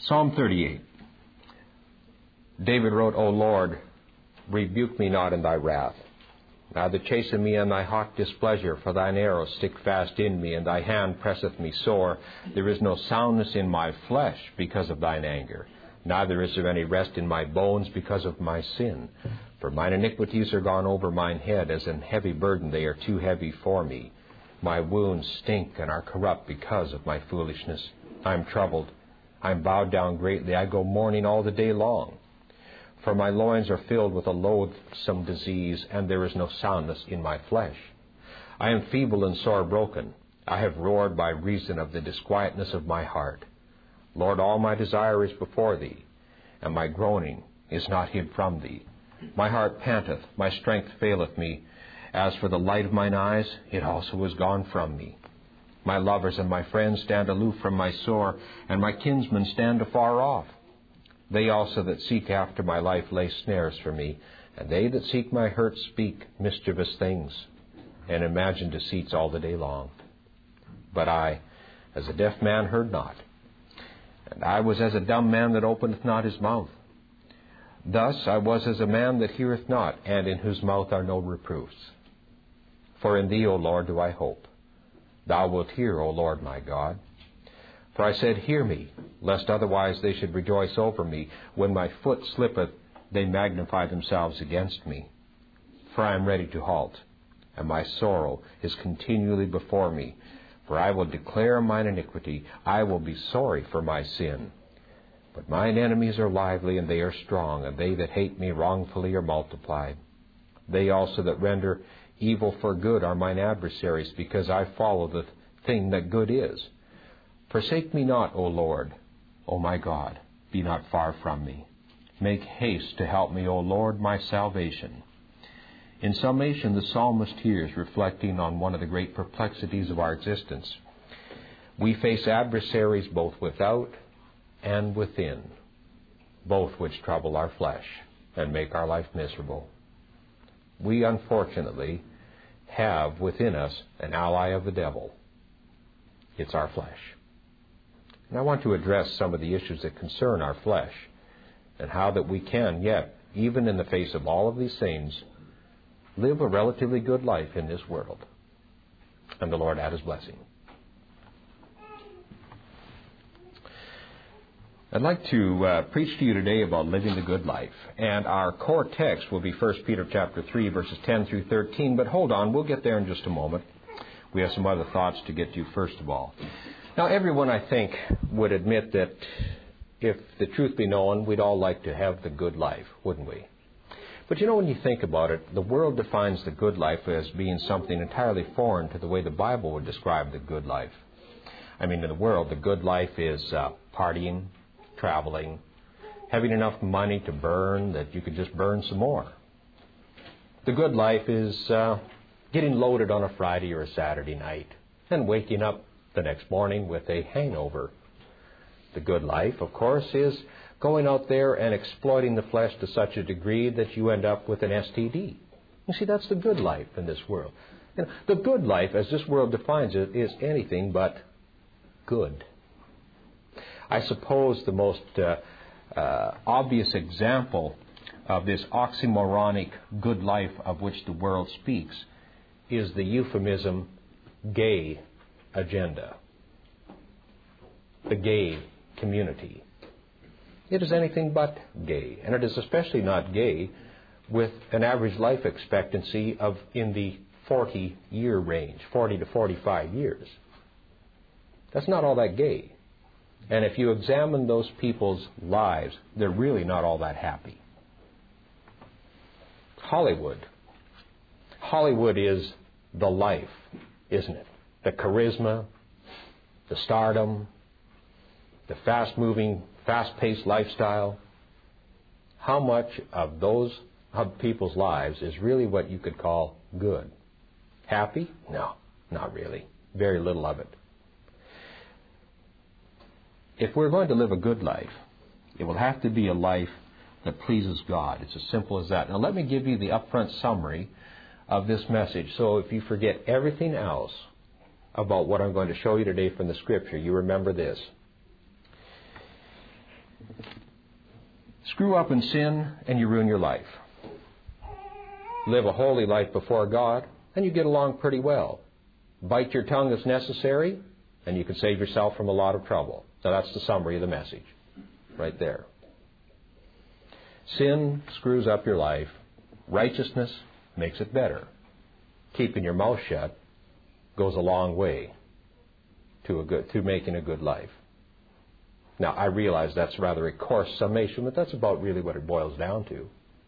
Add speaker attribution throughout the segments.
Speaker 1: Psalm 38. David wrote, O Lord, rebuke me not in thy wrath, neither chasten me in thy hot displeasure, for thine arrows stick fast in me, and thy hand presseth me sore. There is no soundness in my flesh because of thine anger, neither is there any rest in my bones because of my sin. For mine iniquities are gone over mine head, as an heavy burden they are too heavy for me. My wounds stink and are corrupt because of my foolishness. I am troubled. I am bowed down greatly. I go mourning all the day long. For my loins are filled with a loathsome disease, and there is no soundness in my flesh. I am feeble and sore broken. I have roared by reason of the disquietness of my heart. Lord, all my desire is before thee, and my groaning is not hid from thee. My heart panteth, my strength faileth me. As for the light of mine eyes, it also is gone from me. My lovers and my friends stand aloof from my sore, and my kinsmen stand afar off. They also that seek after my life lay snares for me, and they that seek my hurt speak mischievous things, and imagine deceits all the day long. But I, as a deaf man, heard not, and I was as a dumb man that openeth not his mouth. Thus I was as a man that heareth not, and in whose mouth are no reproofs. For in thee, O Lord, do I hope. Thou wilt hear, O Lord my God. For I said, hear me, lest otherwise they should rejoice over me. When my foot slippeth, they magnify themselves against me. For I am ready to halt, and my sorrow is continually before me. For I will declare mine iniquity, I will be sorry for my sin. But mine enemies are lively, and they are strong, and they that hate me wrongfully are multiplied. They also that render evil for good are mine adversaries, because I follow the thing that good is. Forsake me not, O Lord, O my God, be not far from me. Make haste to help me, O Lord, my salvation. In summation, the psalmist here is reflecting on one of the great perplexities of our existence. We face adversaries both without and within, both which trouble our flesh and make our life miserable. We, unfortunately, have within us an ally of the devil. It's our flesh. And I want to address some of the issues that concern our flesh and how that we can yet, even in the face of all of these things, live a relatively good life in this world. And the Lord add His blessing. I'd like to preach to you today about living the good life. And our core text will be 1 Peter chapter 3, verses 10 through 13. But hold on, we'll get there in just a moment. We have some other thoughts to get to first of all. Now, everyone, I think, would admit that if the truth be known, we'd all like to have the good life, wouldn't we? But you know, when you think about it, the world defines the good life as being something entirely foreign to the way the Bible would describe the good life. I mean, in the world, the good life is partying, traveling, having enough money to burn that you could just burn some more. The good life is getting loaded on a Friday or a Saturday night and waking up the next morning with a hangover. The good life, of course, is going out there and exploiting the flesh to such a degree that you end up with an STD. You see, that's the good life in this world. You know, the good life, as this world defines it, is anything but good. I suppose the most obvious example of this oxymoronic good life of which the world speaks is the euphemism gay agenda, the gay community. It is anything but gay, and it is especially not gay with an average life expectancy of in the 40-year range, 40 to 45 years. That's not all that gay. And if you examine those people's lives, they're really not all that happy. Hollywood. Hollywood is the life, isn't it? The charisma, the stardom, the fast-moving, fast-paced lifestyle. How much of those people's lives is really what you could call good? Happy? No, not really. Very little of it. If we're going to live a good life, it will have to be a life that pleases God. It's as simple as that. Now let me give you the upfront summary of this message. So if you forget everything else about what I'm going to show you today from the Scripture, you remember this. Screw up in sin and you ruin your life. Live a holy life before God and you get along pretty well. Bite your tongue as necessary and you can save yourself from a lot of trouble. So that's the summary of the message right there. Sin screws up your life. Righteousness makes it better. Keeping your mouth shut goes a long way to making a good life. Now, I realize that's rather a coarse summation, but that's about really what it boils down to.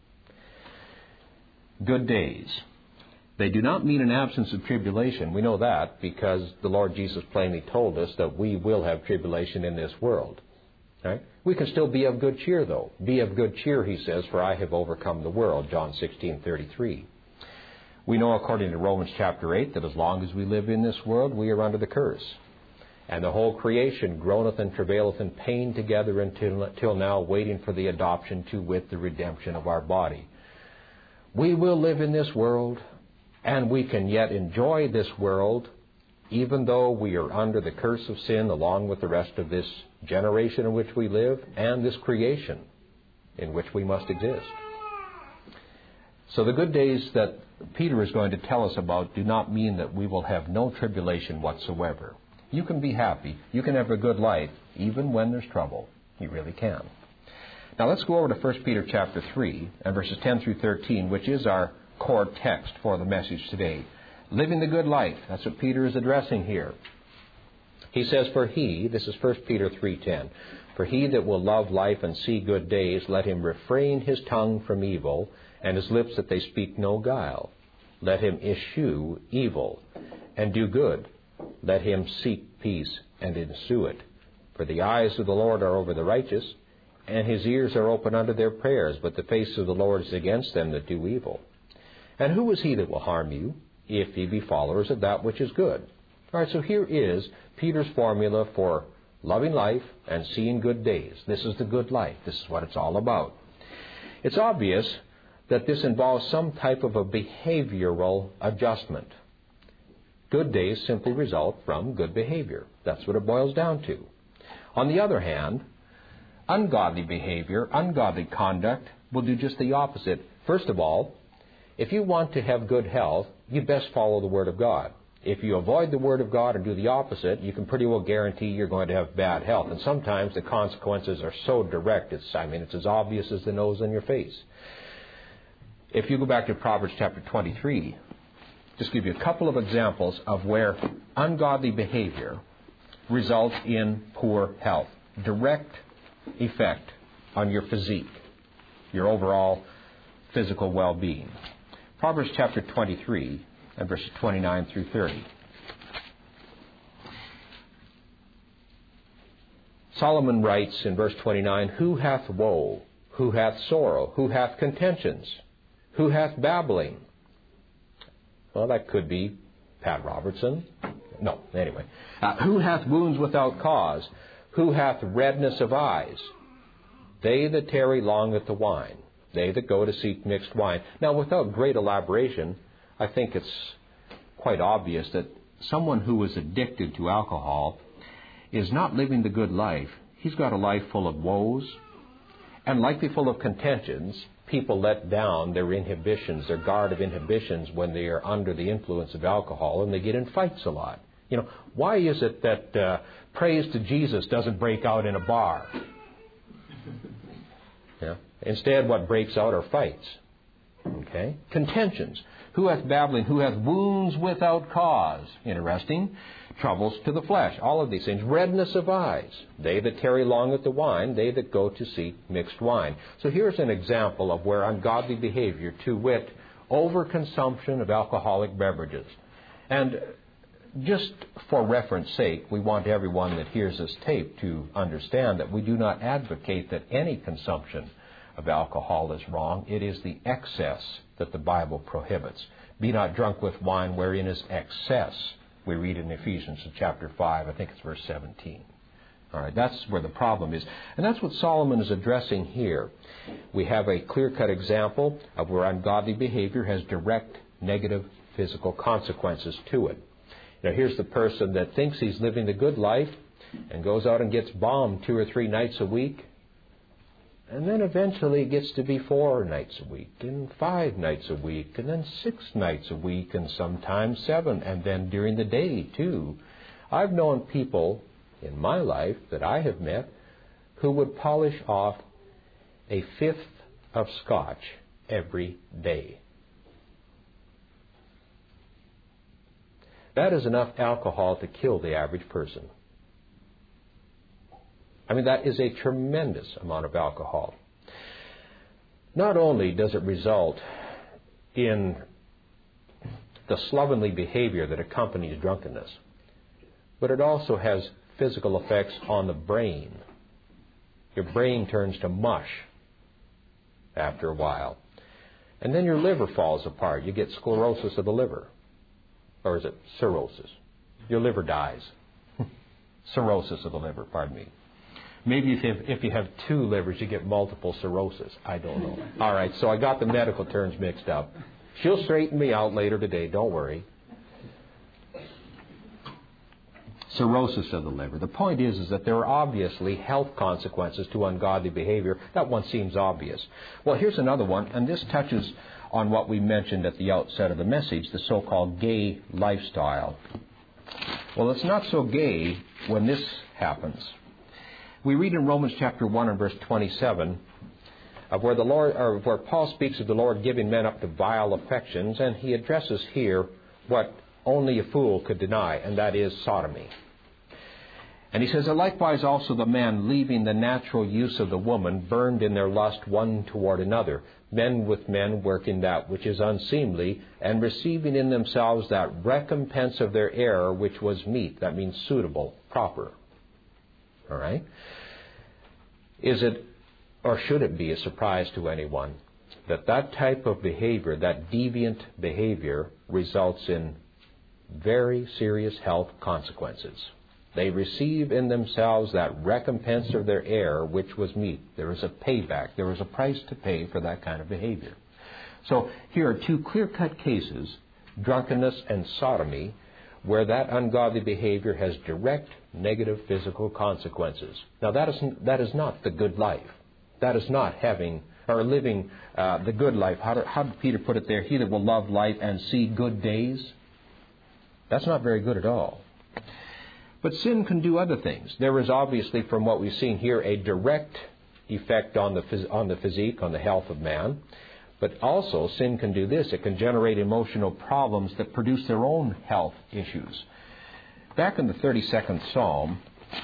Speaker 1: Good days. They do not mean an absence of tribulation. We know that because the Lord Jesus plainly told us that we will have tribulation in this world. Right? We can still be of good cheer, though. Be of good cheer, he says, for I have overcome the world, John 16:33. We know, according to Romans chapter 8, that as long as we live in this world, we are under the curse. And the whole creation groaneth and travaileth in pain together until now, waiting for the adoption, to wit, the redemption of our body. We will live in this world, and we can yet enjoy this world, even though we are under the curse of sin, along with the rest of this generation in which we live, and this creation in which we must exist. So the good days that Peter is going to tell us about do not mean that we will have no tribulation whatsoever. You can be happy. You can have a good life, even when there's trouble. You really can. Now let's go over to 1 Peter chapter 3 and verses 10 through 13, which is our core text for the message today. Living the good life. That's what Peter is addressing here. He says, for he, this is 1 Peter 3:10, for he that will love life and see good days, let him refrain his tongue from evil, and his lips that they speak no guile. Let him eschew evil, and do good. Let him seek peace, and ensue it. For the eyes of the Lord are over the righteous, and his ears are open unto their prayers, but the face of the Lord is against them that do evil. And who is he that will harm you, if ye be followers of that which is good? All right, so here is Peter's formula for loving life and seeing good days. This is the good life. This is what it's all about. It's obvious that this involves some type of a behavioral adjustment. Good days simply result from good behavior. That's what it boils down to. On the other hand, ungodly behavior, ungodly conduct will do just the opposite. First of all, if you want to have good health, you best follow the Word of God. If you avoid the Word of God and do the opposite, you can pretty well guarantee you're going to have bad health. And sometimes the consequences are so direct, it's as obvious as the nose on your face. If you go back to Proverbs chapter 23, just give you a couple of examples of where ungodly behavior results in poor health. Direct effect on your physique, your overall physical well-being. Proverbs chapter 23 and verses 29 through 30. Solomon writes in verse 29, who hath woe? Who hath sorrow? Who hath contentions? Who hath babbling? Well, that could be Pat Robertson. No, anyway. Who hath wounds without cause? Who hath redness of eyes? They that tarry long at the wine. They that go to seek mixed wine. Now, without great elaboration, I think it's quite obvious that someone who is addicted to alcohol is not living the good life. He's got a life full of woes and likely full of contentions. People let down their inhibitions, their guard of inhibitions when they are under the influence of alcohol, and they get in fights a lot. You know, why is it that praise to Jesus doesn't break out in a bar? Yeah. Instead, what breaks out are fights. Okay? Contentions. Who hath babbling? Who hath wounds without cause? Interesting. Troubles to the flesh. All of these things. Redness of eyes. They that tarry long at the wine. They that go to seek mixed wine. So here's an example of where ungodly behavior, to wit, overconsumption of alcoholic beverages. And just for reference sake, we want everyone that hears this tape to understand that we do not advocate that any consumption of alcohol is wrong. It is the excess that the Bible prohibits. Be not drunk with wine wherein is excess. We read in Ephesians chapter 5, I think it's verse 17. All right, that's where the problem is. And that's what Solomon is addressing here. We have a clear-cut example of where ungodly behavior has direct negative physical consequences to it. Now, here's the person that thinks he's living the good life and goes out and gets bombed 2 or 3 nights a week And then eventually it gets to be 4 nights a week, and 5 nights a week, and then 6 nights a week, and sometimes 7, and then during the day too. I've known people in my life that I have met who would polish off a 5th of scotch every day. That is enough alcohol to kill the average person. I mean, that is a tremendous amount of alcohol. Not only does it result in the slovenly behavior that accompanies drunkenness, but it also has physical effects on the brain. Your brain turns to mush after a while. And then your liver falls apart. You get sclerosis of the liver. Or is it cirrhosis? Your liver dies. Cirrhosis of the liver, pardon me. Maybe if you have 2 livers, you get multiple cirrhosis. I don't know. All right, so I got the medical terms mixed up. She'll straighten me out later today, don't worry. Cirrhosis of the liver. The point is that there are obviously health consequences to ungodly behavior. That one seems obvious. Well, here's another one, and this touches on what we mentioned at the outset of the message, the so-called gay lifestyle. Well, it's not so gay when this happens. We read in Romans chapter 1 and verse 27 of where Paul speaks of the Lord giving men up to vile affections, and he addresses here what only a fool could deny, and that is sodomy. And he says, likewise also the men, leaving the natural use of the woman, burned in their lust one toward another, men with men working that which is unseemly, and receiving in themselves that recompense of their error which was meet. That means suitable, proper. All right? Is it, or should it be, a surprise to anyone that that type of behavior, that deviant behavior, results in very serious health consequences? They receive in themselves that recompense of their error which was meet. There is a payback. There is a price to pay for that kind of behavior. So here are 2 clear-cut cases, drunkenness and sodomy, where that ungodly behavior has direct negative physical consequences. Now that is not the good life. That is not living the good life. How did Peter put it there? He that will love life and see good days. That's not very good at all. But sin can do other things. There is obviously, from what we've seen here, a direct effect on the physique, on the health of man. But also, sin can do this. It can generate emotional problems that produce their own health issues. Back in the 32nd Psalm,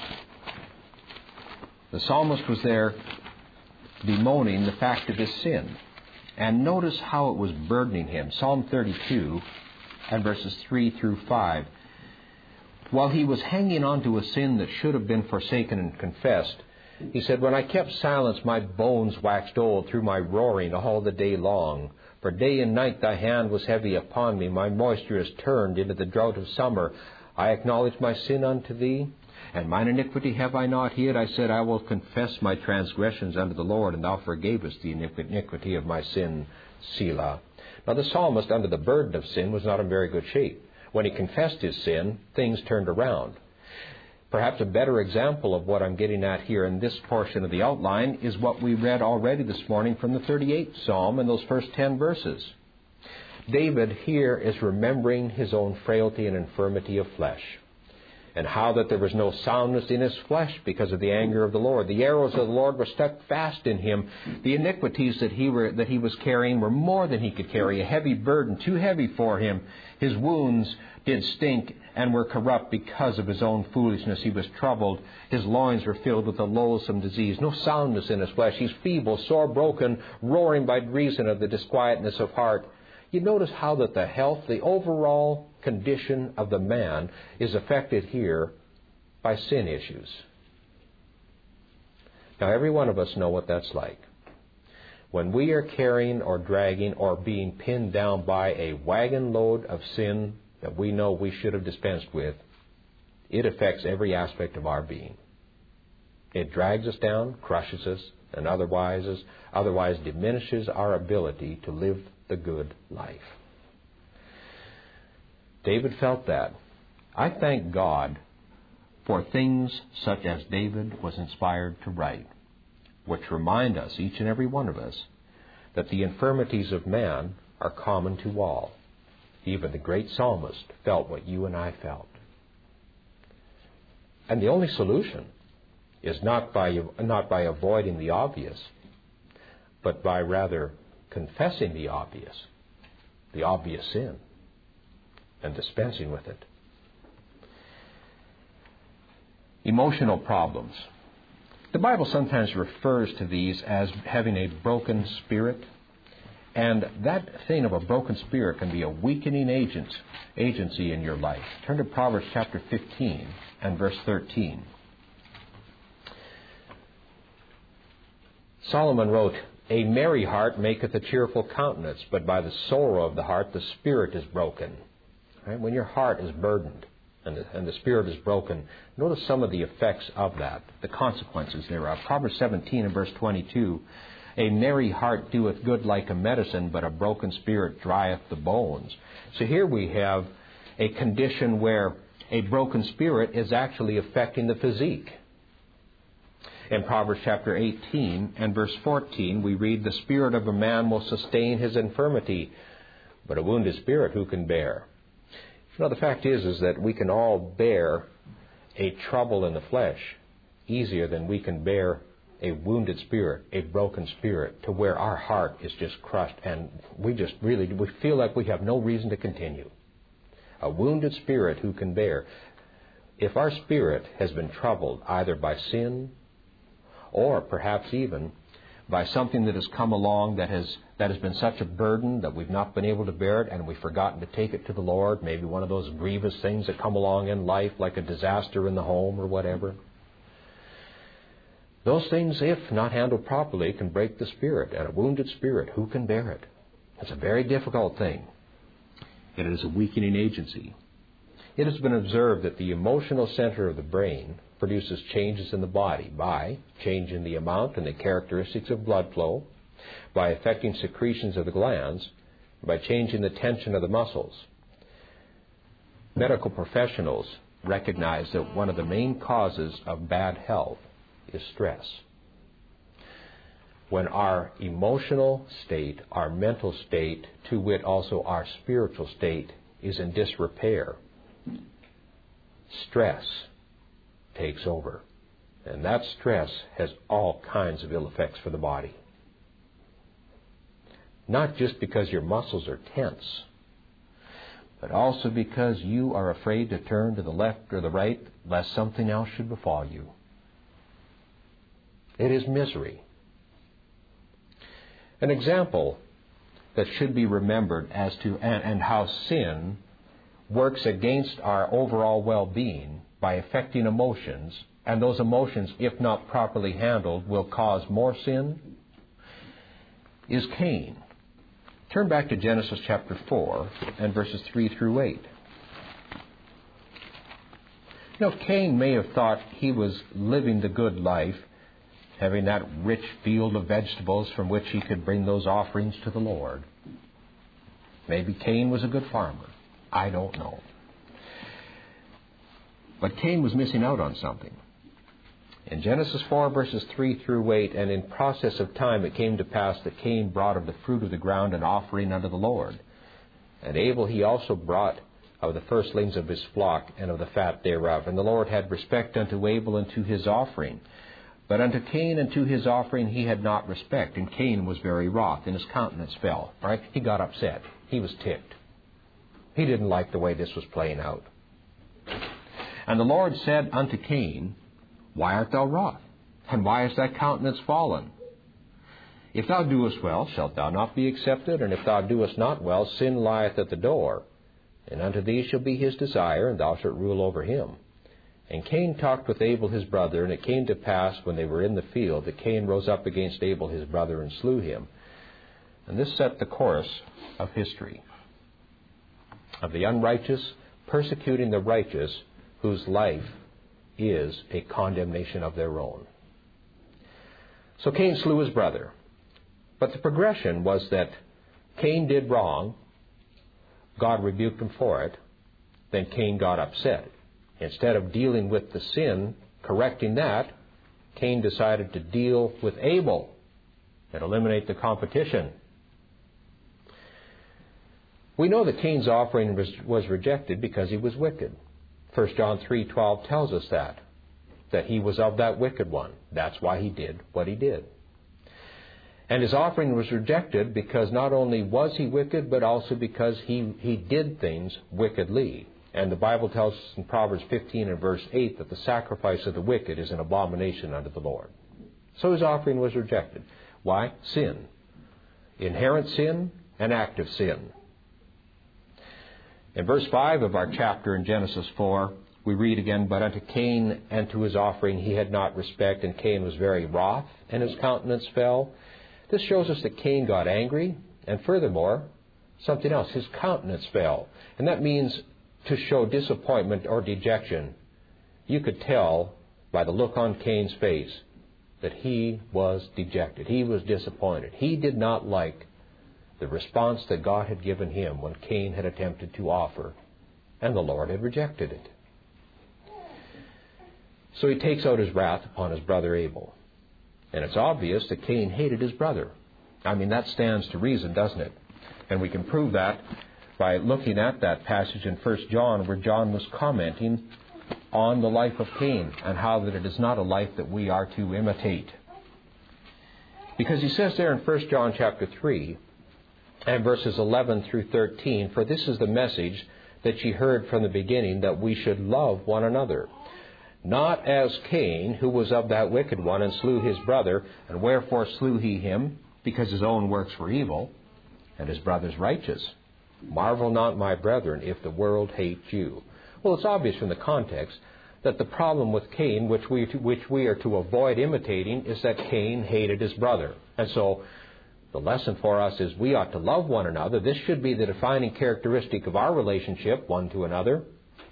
Speaker 1: the psalmist was there bemoaning the fact of his sin. And notice how it was burdening him. Psalm 32 and verses 3 through 5. While he was hanging on to a sin that should have been forsaken and confessed, he said, when I kept silence, my bones waxed old through my roaring all the day long. For day and night thy hand was heavy upon me. My moisture is turned into the drought of summer. I acknowledge my sin unto thee, and mine iniquity have I not hid. I said, I will confess my transgressions unto the Lord, and thou forgavest the iniquity of my sin, Selah. Now the psalmist, under the burden of sin, was not in very good shape. When he confessed his sin, things turned around. Perhaps a better example of what I'm getting at here in this portion of the outline is what we read already this morning from the 38th Psalm in those first 10 verses. David here is remembering his own frailty and infirmity of flesh, and how that there was no soundness in his flesh because of the anger of the Lord. The arrows of the Lord were stuck fast in him. The iniquities that he was carrying were more than he could carry, a heavy burden, too heavy for him. His wounds did stink and were corrupt because of his own foolishness. He was troubled. His loins were filled with a loathsome disease. No soundness in his flesh. He's feeble, sore broken, roaring by reason of the disquietness of heart. You notice how that the health, the overall condition of the man is affected here by sin issues. Now, every one of us know what that's like. When we are carrying or dragging or being pinned down by a wagon load of sin that we know we should have dispensed with, it affects every aspect of our being. It drags us down, crushes us, and otherwise diminishes our ability to live the good life. David felt that. I thank God for things such as David was inspired to write. which remind us, each and every one of us, that the infirmities of man are common to all. Even the great psalmist felt what you and I felt. And the only solution is not by avoiding the obvious, but by rather confessing the obvious sin, and dispensing with it. Emotional problems. The Bible sometimes refers to these as having a broken spirit, and that thing of a broken spirit can be a weakening agency in your life. Turn to Proverbs chapter 15 and verse 13. Solomon wrote, "A merry heart maketh a cheerful countenance, but by the sorrow of the heart the spirit is broken." Right? When your heart is burdened and the spirit is broken, notice some of the effects of that, the consequences thereof. Proverbs 17 and verse 22, "A merry heart doeth good like a medicine, but a broken spirit drieth the bones." So here we have a condition where a broken spirit is actually affecting the physique. In Proverbs chapter 18 and verse 14, we read, "The spirit of a man will sustain his infirmity, but a wounded spirit who can bear?" You know, the fact is that we can all bear a trouble in the flesh easier than we can bear a wounded spirit, a broken spirit, to where our heart is just crushed and we feel like we have no reason to continue. A wounded spirit who can bear. If our spirit has been troubled either by sin or perhaps even by something that has come along that has been such a burden that we've not been able to bear it and we've forgotten to take it to the Lord, maybe one of those grievous things that come along in life like a disaster in the home or whatever. Those things, if not handled properly, can break the spirit. And a wounded spirit, who can bear it? It's a very difficult thing. It is a weakening agency. It has been observed that the emotional center of the brain produces changes in the body by changing the amount and the characteristics of blood flow, by affecting secretions of the glands, by changing the tension of the muscles. Medical professionals recognize that one of the main causes of bad health is stress. When our emotional state, our mental state, to wit also our spiritual state, is in disrepair, stress takes over. And that stress has all kinds of ill effects for the body. Not just because your muscles are tense, but also because you are afraid to turn to the left or the right lest something else should befall you. It is misery. An example that should be remembered as to and how sin works against our overall well-being by affecting emotions, and those emotions, if not properly handled, will cause more sin, is Cain. Turn back to Genesis chapter 4 and verses 3 through 8. You know, Cain may have thought he was living the good life, having that rich field of vegetables from which he could bring those offerings to the Lord. Maybe Cain was a good farmer. I don't know. But Cain was missing out on something. In Genesis 4, verses 3 through 8, "And in process of time it came to pass that Cain brought of the fruit of the ground an offering unto the Lord. And Abel he also brought of the firstlings of his flock and of the fat thereof. And the Lord had respect unto Abel and to his offering. But unto Cain and to his offering he had not respect. And Cain was very wroth, and his countenance fell." Right? He got upset. He was ticked. He didn't like the way this was playing out. "And the Lord said unto Cain, Why art thou wroth? And why is thy countenance fallen? If thou doest well, shalt thou not be accepted? And if thou doest not well, sin lieth at the door. And unto thee shall be his desire, and thou shalt rule over him. And Cain talked with Abel his brother, and it came to pass, when they were in the field, that Cain rose up against Abel his brother, and slew him." And this set the course of history, of the unrighteous persecuting the righteous, whose life is a condemnation of their own. So Cain slew his brother. But the progression was that Cain did wrong, God rebuked him for it, then Cain got upset. Instead of dealing with the sin, correcting that, Cain decided to deal with Abel and eliminate the competition. We know that Cain's offering was rejected because he was wicked. 1 John 3:12 tells us that he was of that wicked one. That's why he did what he did. And his offering was rejected because not only was he wicked, but also because he did things wickedly. And the Bible tells us in Proverbs 15 and verse 8 that the sacrifice of the wicked is an abomination unto the Lord. So his offering was rejected. Why? Sin. Inherent sin and active sin. In verse 5 of our chapter in Genesis 4, we read again, "But unto Cain and to his offering he had not respect, and Cain was very wroth, and his countenance fell." This shows us that Cain got angry, and furthermore, something else, his countenance fell. And that means to show disappointment or dejection. You could tell by the look on Cain's face that he was dejected. He was disappointed. He did not like the response that God had given him when Cain had attempted to offer, and the Lord had rejected it. So he takes out his wrath upon his brother Abel. And it's obvious that Cain hated his brother. I mean, that stands to reason, doesn't it? And we can prove that by looking at that passage in 1 John where John was commenting on the life of Cain and how that it is not a life that we are to imitate. Because he says there in 1 John chapter 3 and verses 11 through 13, "For this is the message that ye heard from the beginning, that we should love one another. Not as Cain, who was of that wicked one, and slew his brother. And wherefore slew he him? Because his own works were evil, and his brother's righteous. Marvel not, my brethren, if the world hates you." Well, it's obvious from the context that the problem with Cain, which we are to avoid imitating, is that Cain hated his brother. And so the lesson for us is we ought to love one another. This should be the defining characteristic of our relationship one to another.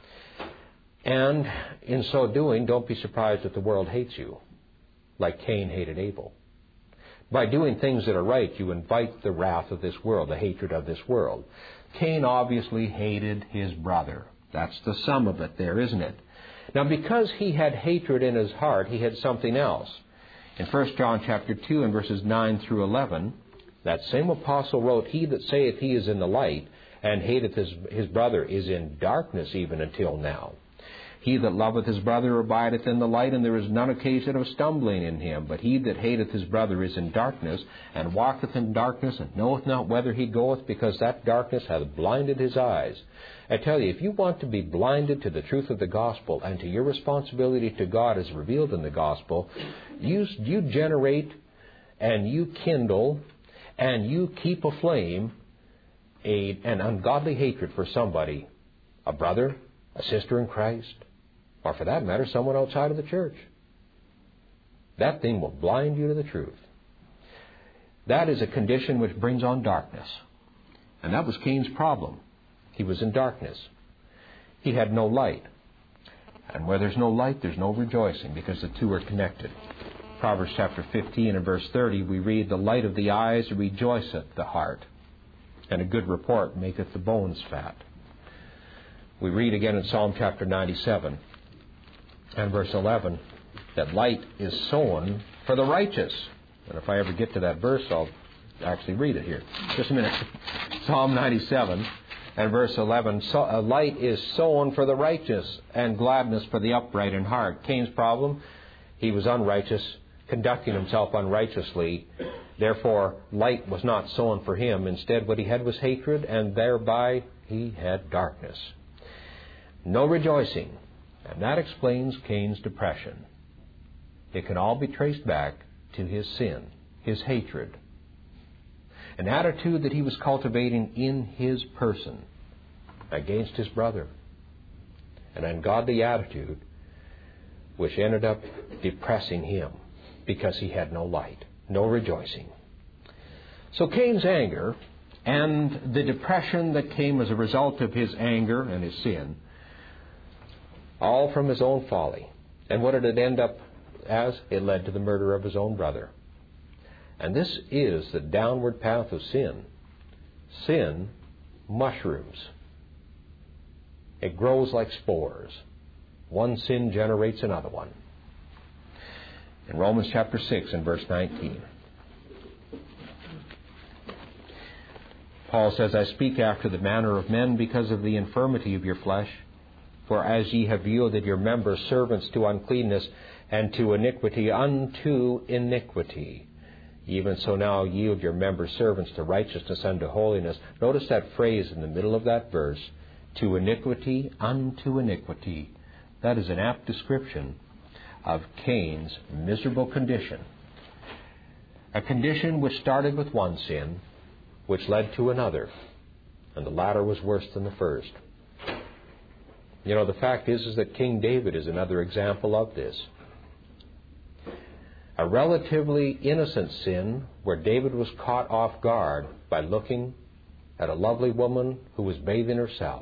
Speaker 1: And in so doing, don't be surprised if the world hates you, like Cain hated Abel. By doing things that are right, you invite the wrath of this world, the hatred of this world. Cain obviously hated his brother. That's the sum of it there, isn't it? Now, because he had hatred in his heart, he had something else. In 1 John chapter 2 and verses 9 through 11, that same apostle wrote, "He that saith he is in the light, and hateth his brother, is in darkness even until now. He that loveth his brother abideth in the light, and there is none occasion of stumbling in him. But he that hateth his brother is in darkness, and walketh in darkness, and knoweth not whither he goeth, because that darkness hath blinded his eyes." I tell you, if you want to be blinded to the truth of the gospel and to your responsibility to God as revealed in the gospel, you generate and you kindle and you keep aflame an ungodly hatred for somebody, a brother, a sister in Christ, or for that matter, someone outside of the church. That thing will blind you to the truth. That is a condition which brings on darkness. And that was Cain's problem. He was in darkness. He had no light. And where there's no light, there's no rejoicing, because the two are connected. Proverbs chapter 15 and verse 30, we read, "The light of the eyes rejoiceth the heart, and a good report maketh the bones fat." We read again in Psalm chapter 97 and verse 11 that light is sown for the righteous. And if I ever get to that verse, I'll actually read it here. Just a minute. Psalm 97 and verse 11, "Light is sown for the righteous, and gladness for the upright in heart." Cain's problem, he was unrighteous, conducting himself unrighteously. Therefore, light was not sown for him. Instead, what he had was hatred, and thereby he had darkness. No rejoicing. And that explains Cain's depression. It can all be traced back to his sin, his hatred. An attitude that he was cultivating in his person against his brother. An ungodly attitude which ended up depressing him because he had no light, no rejoicing. So Cain's anger and the depression that came as a result of his anger and his sin, all from his own folly. And what did it end up as? It led to the murder of his own brother. And this is the downward path of sin. Sin mushrooms. It grows like spores. One sin generates another one. In Romans chapter 6 and verse 19. Paul says, I speak after the manner of men because of the infirmity of your flesh. For as ye have yielded your members servants to uncleanness, and to iniquity unto iniquity, even so now yield your members servants to righteousness unto holiness. Notice that phrase in the middle of that verse, to iniquity unto iniquity. That is an apt description of Cain's miserable condition. A condition which started with one sin, which led to another, and the latter was worse than the first. You know, the fact is that King David is another example of this. A relatively innocent sin where David was caught off guard by looking at a lovely woman who was bathing herself,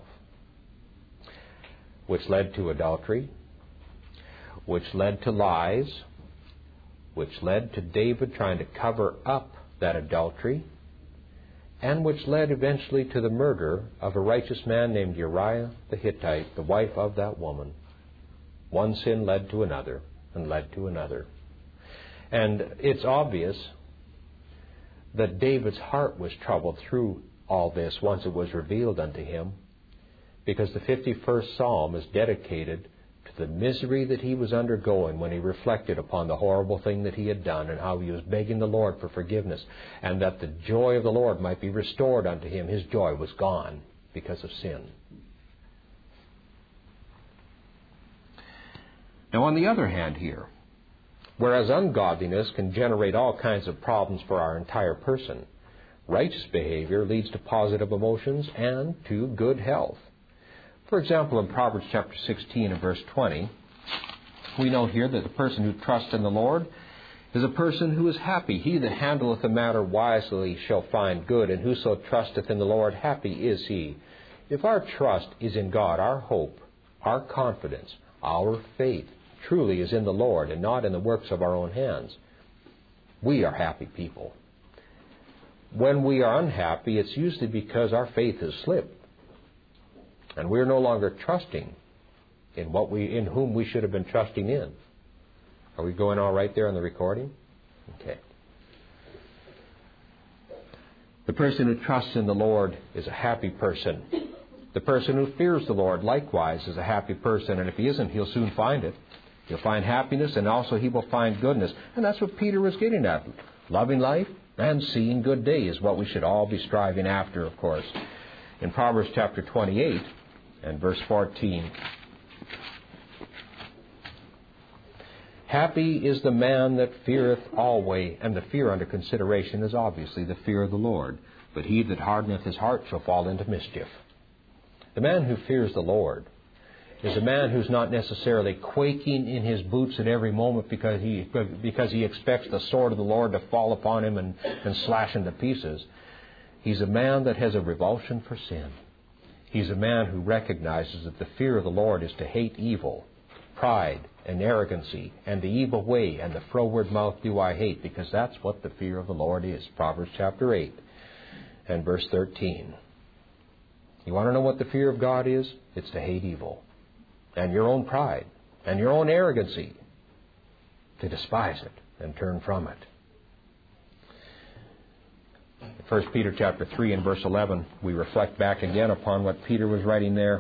Speaker 1: which led to adultery, which led to lies, which led to David trying to cover up that adultery, and which led eventually to the murder of a righteous man named Uriah the Hittite, the wife of that woman. One sin led to another, and led to another. And it's obvious that David's heart was troubled through all this once it was revealed unto him, because the 51st Psalm is dedicated to the misery that he was undergoing when he reflected upon the horrible thing that he had done, and how he was begging the Lord for forgiveness, and that the joy of the Lord might be restored unto him. His joy was gone because of sin. Now, on the other hand here, whereas ungodliness can generate all kinds of problems for our entire person, righteous behavior leads to positive emotions and to good health. For example, in Proverbs chapter 16 and verse 20, we know here that the person who trusts in the Lord is a person who is happy. He that handleth a matter wisely shall find good, and whoso trusteth in the Lord, happy is he. If our trust is in God, our hope, our confidence, our faith truly is in the Lord and not in the works of our own hands, we are happy people. When we are unhappy, it's usually because our faith has slipped, and we're no longer trusting in whom we should have been trusting in. Are we going all right there on the recording? Okay. The person who trusts in the Lord is a happy person. The person who fears the Lord likewise is a happy person, and if he isn't, he'll soon find it. He'll find happiness, and also he will find goodness. And that's what Peter was getting at. Loving life and seeing good days is what we should all be striving after, of course. In Proverbs chapter 28 and verse 14, happy is the man that feareth always, and the fear under consideration is obviously the fear of the Lord. But he that hardeneth his heart shall fall into mischief. The man who fears the Lord is a man who's not necessarily quaking in his boots at every moment because he expects the sword of the Lord to fall upon him and slash him to pieces. He's a man that has a revulsion for sin. He's a man who recognizes that the fear of the Lord is to hate evil, pride, and arrogancy, and the evil way, and the froward mouth do I hate, because that's what the fear of the Lord is. Proverbs chapter 8 and verse 13. You want to know what the fear of God is? It's to hate evil, and your own pride, and your own arrogancy, to despise it and turn from it. In 1 Peter chapter 3 and verse 11, we reflect back again upon what Peter was writing there.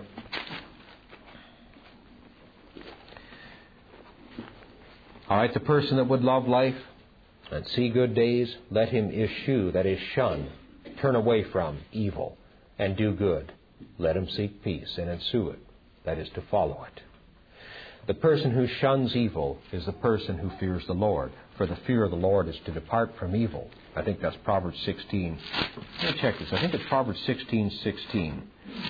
Speaker 1: All right, the person that would love life and see good days, let him eschew, that is, shun, turn away from evil, and do good. Let him seek peace and ensue it, that is, to follow it. The person who shuns evil is the person who fears the Lord, for the fear of the Lord is to depart from evil. I think that's Proverbs 16. Let me check this. I think it's Proverbs 16:16.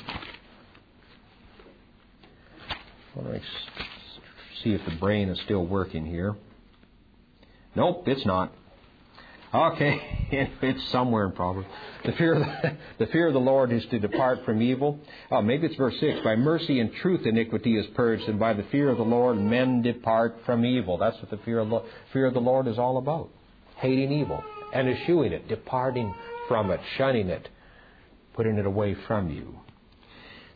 Speaker 1: I want to see if the brain is still working here. Nope, it's not. Okay, it's somewhere in Proverbs. The fear of the Lord is to depart from evil. Oh, maybe it's verse 6. By mercy and truth iniquity is purged, and by the fear of the Lord men depart from evil. That's what the fear of the Lord is all about. Hating evil and eschewing it, departing from it, shunning it, putting it away from you.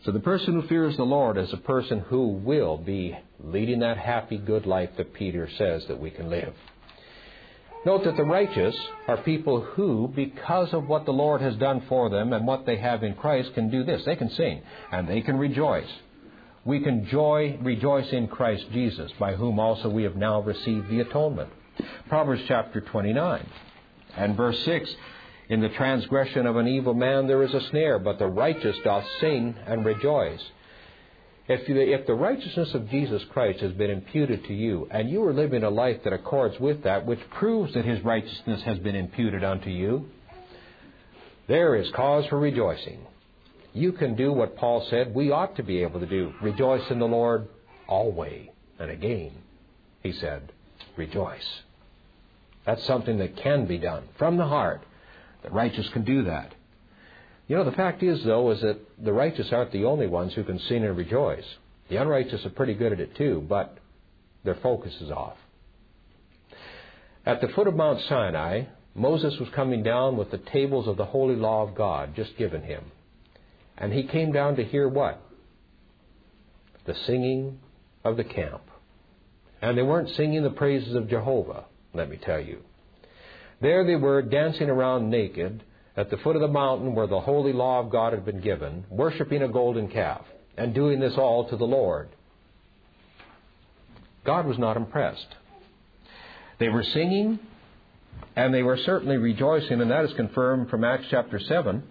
Speaker 1: So the person who fears the Lord is a person who will be leading that happy, good life that Peter says that we can live. Note that the righteous are people who, because of what the Lord has done for them and what they have in Christ, can do this. They can sing and they can rejoice. We can rejoice in Christ Jesus, by whom also we have now received the atonement. Proverbs chapter 29 and verse 6, in the transgression of an evil man there is a snare, but the righteous doth sing and rejoice. If the righteousness of Jesus Christ has been imputed to you, and you are living a life that accords with that, which proves that His righteousness has been imputed unto you, there is cause for rejoicing. You can do what Paul said we ought to be able to do. Rejoice in the Lord always. And again, he said, rejoice. That's something that can be done from the heart. The righteous can do that. You know, the fact is, though, is that the righteous aren't the only ones who can sing and rejoice. The unrighteous are pretty good at it too, but their focus is off. At the foot of Mount Sinai, Moses was coming down with the tables of the holy law of God just given him. And he came down to hear what? The singing of the camp. And they weren't singing the praises of Jehovah, let me tell you. There they were, dancing around naked at the foot of the mountain where the holy law of God had been given, worshiping a golden calf, and doing this all to the Lord. God was not impressed. They were singing, and they were certainly rejoicing, and that is confirmed from Acts chapter 7.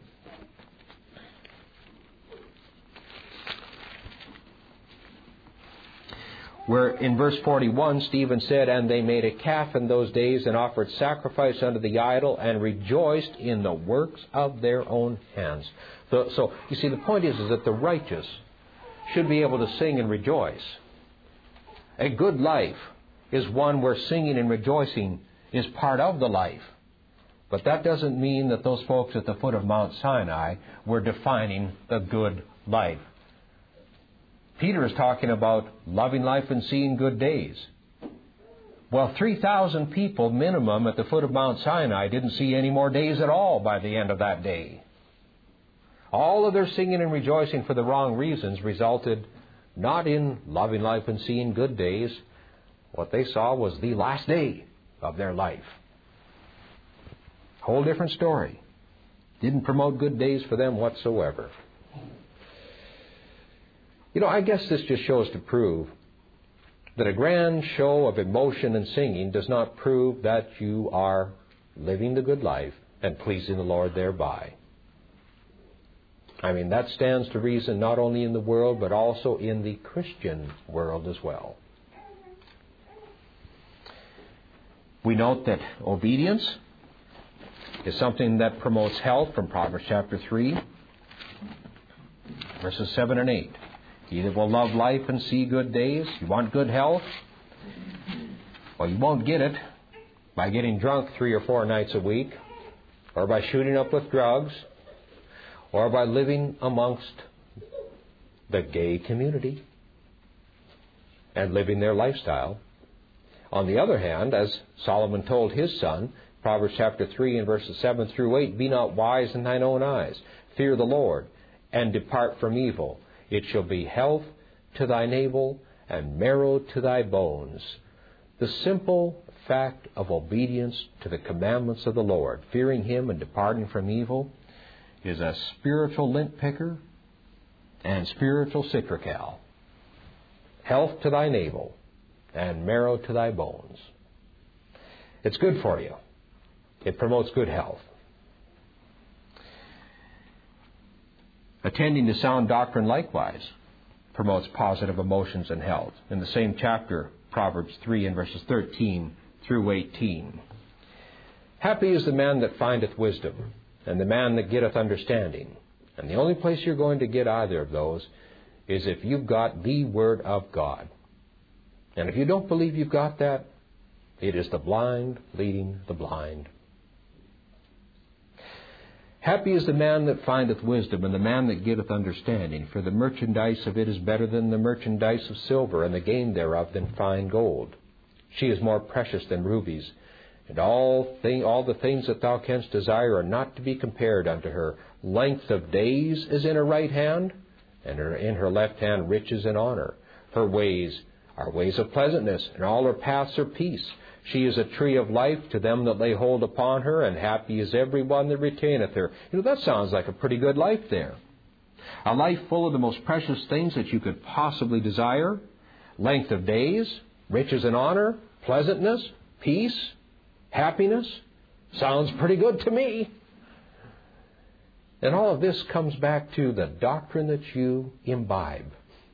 Speaker 1: Where in verse 41, Stephen said, and they made a calf in those days and offered sacrifice unto the idol and rejoiced in the works of their own hands. So you see, the point is that the righteous should be able to sing and rejoice. A good life is one where singing and rejoicing is part of the life. But that doesn't mean that those folks at the foot of Mount Sinai were defining the good life. Peter is talking about loving life and seeing good days. Well, 3,000 people minimum at the foot of Mount Sinai didn't see any more days at all by the end of that day. All of their singing and rejoicing for the wrong reasons resulted not in loving life and seeing good days. What they saw was the last day of their life. Whole different story. Didn't promote good days for them whatsoever. You know, I guess this just shows to prove that a grand show of emotion and singing does not prove that you are living the good life and pleasing the Lord thereby. I mean, that stands to reason not only in the world, but also in the Christian world as well. We note that obedience is something that promotes health from Proverbs chapter 3, verses 7 and 8. He that will love life and see good days. You want good health? Well, you won't get it by getting drunk 3 or 4 nights a week, or by shooting up with drugs, or by living amongst the gay community and living their lifestyle. On the other hand, as Solomon told his son, Proverbs chapter 3 and verses 7 through 8, be not wise in thine own eyes. Fear the Lord and depart from evil. It shall be health to thy navel and marrow to thy bones. The simple fact of obedience to the commandments of the Lord, fearing Him and departing from evil, is a spiritual lint picker and spiritual citrical. Health to thy navel and marrow to thy bones. It's good for you. It promotes good health. Attending to sound doctrine likewise promotes positive emotions and health. In the same chapter, Proverbs 3 and verses 13 through 18. Happy is the man that findeth wisdom, and the man that getteth understanding. And the only place you're going to get either of those is if you've got the Word of God. And if you don't believe you've got that, it is the blind leading the blind. Happy is the man that findeth wisdom, and the man that getteth understanding, for the merchandise of it is better than the merchandise of silver, and the gain thereof than fine gold. She is more precious than rubies, and all the things that thou canst desire are not to be compared unto her. Length of days is in her right hand, and in her left hand riches and honor. Her ways are ways of pleasantness, and all her paths are peace. She is a tree of life to them that lay hold upon her, and happy is every one that retaineth her. That sounds like a pretty good life there. A life full of the most precious things that you could possibly desire. Length of days, riches and honor, pleasantness, peace, happiness. Sounds pretty good to me. And all of this comes back to the doctrine that you imbibe.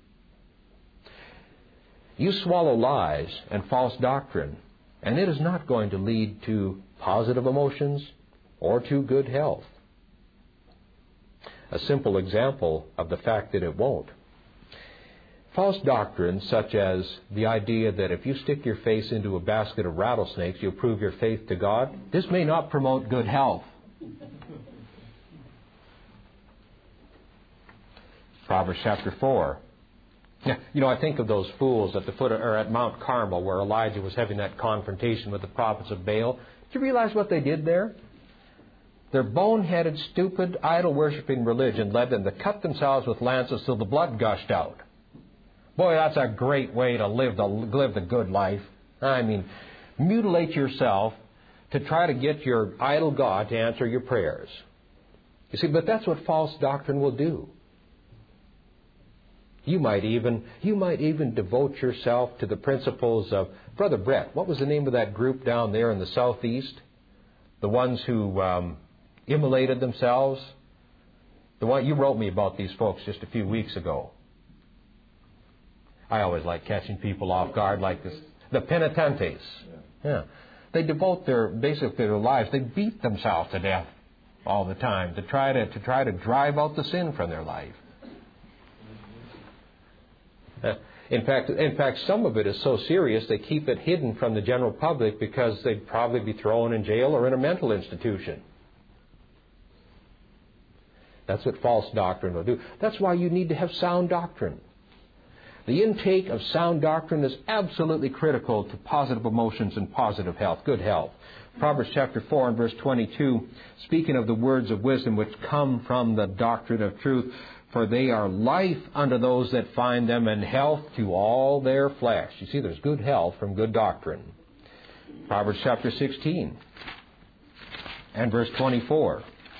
Speaker 1: You swallow lies and false doctrine, and it is not going to lead to positive emotions or to good health. A simple example of the fact that it won't. False doctrine, such as the idea that if you stick your face into a basket of rattlesnakes, you'll prove your faith to God, this may not promote good health. Proverbs chapter 4. I think of those fools at the foot or at Mount Carmel where Elijah was having that confrontation with the prophets of Baal. Did you realize what they did there? Their boneheaded, stupid, idol-worshipping religion led them to cut themselves with lances till the blood gushed out. Boy, that's a great way to live the good life. I mean, mutilate yourself to try to get your idol God to answer your prayers. You see, but that's what false doctrine will do. You might even devote yourself to the principles of Brother Brett. What was the name of that group down there in the southeast? The ones who immolated themselves. The one you wrote me about these folks just a few weeks ago. I always like catching people off guard like this. The penitentes. Yeah. They devote their lives. They beat themselves to death all the time to try to drive out the sin from their life. In fact, some of it is so serious they keep it hidden from the general public because they'd probably be thrown in jail or in a mental institution. That's what false doctrine will do. That's why you need to have sound doctrine. The intake of sound doctrine is absolutely critical to positive emotions and positive health, good health. Proverbs chapter 4 and verse 22, speaking of the words of wisdom which come from the doctrine of truth, for they are life unto those that find them, and health to all their flesh. You see, there's good health from good doctrine. Proverbs chapter 16 and verse 24.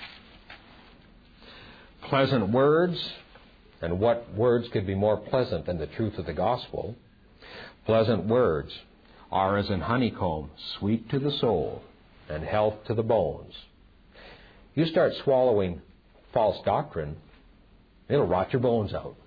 Speaker 1: Pleasant words, and what words could be more pleasant than the truth of the gospel? Pleasant words are as an honeycomb, sweet to the soul, and health to the bones. You start swallowing false doctrine, it'll rot your bones out.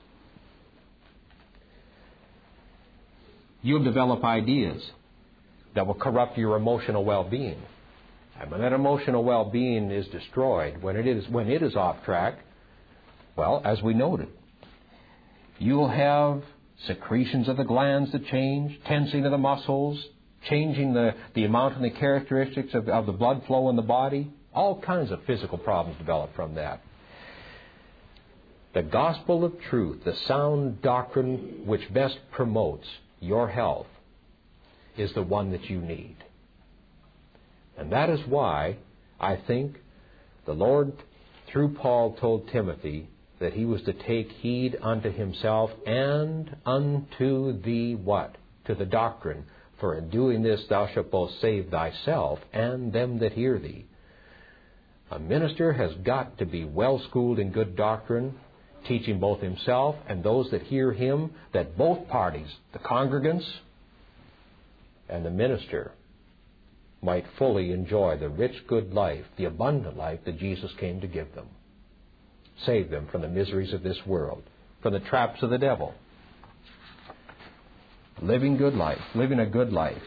Speaker 1: You'll develop ideas that will corrupt your emotional well-being. And when that emotional well-being is destroyed, when it is off track, well, as we noted, you'll have secretions of the glands that change, tensing of the muscles, changing the amount and the characteristics of the blood flow in the body. All kinds of physical problems develop from that. The gospel of truth, the sound doctrine which best promotes your health, is the one that you need. And that is why I think the Lord, through Paul, told Timothy that he was to take heed unto himself and unto the what? To the doctrine. For in doing this thou shalt both save thyself and them that hear thee. A minister has got to be well schooled in good doctrine, teaching both himself and those that hear him, that both parties, the congregants and the minister, might fully enjoy the rich, good life, the abundant life that Jesus came to give them. Save them from the miseries of this world, from the traps of the devil. Living good life, living a good life.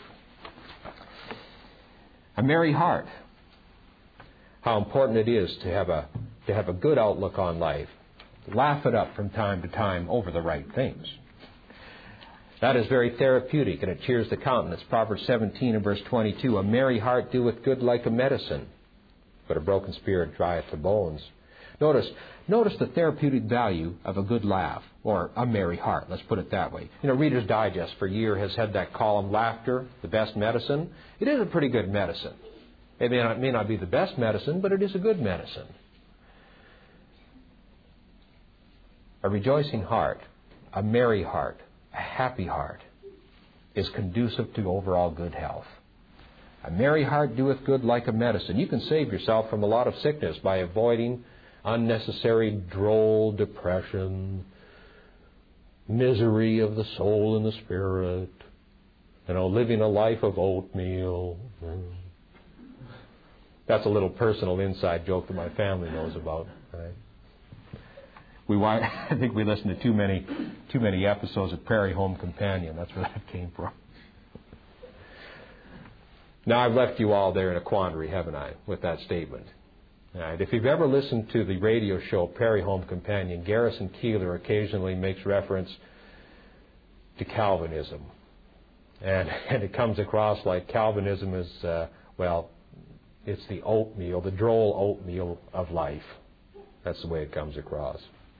Speaker 1: A merry heart. How important it is to have a good outlook on life. Laugh it up from time to time over the right things. That is very therapeutic, and it cheers the countenance. Proverbs 17 and verse 22, a merry heart doeth good like a medicine, but a broken spirit drieth the bones. Notice the therapeutic value of a good laugh, or a merry heart, let's put it that way. Reader's Digest for a year has had that column, Laughter, the best medicine. It is a pretty good medicine. It may not be the best medicine, but it is a good medicine. A rejoicing heart, a merry heart, a happy heart is conducive to overall good health. A merry heart doeth good like a medicine. You can save yourself from a lot of sickness by avoiding unnecessary droll depression, misery of the soul and the spirit, living a life of oatmeal. That's a little personal inside joke that my family knows about. Right? I think we listened to too many episodes of Prairie Home Companion. That's where that came from. Now, I've left you all there in a quandary, haven't I, with that statement? Right. If you've ever listened to the radio show Prairie Home Companion, Garrison Keillor occasionally makes reference to Calvinism. And it comes across like Calvinism is, it's the oatmeal, the droll oatmeal of life. That's the way it comes across.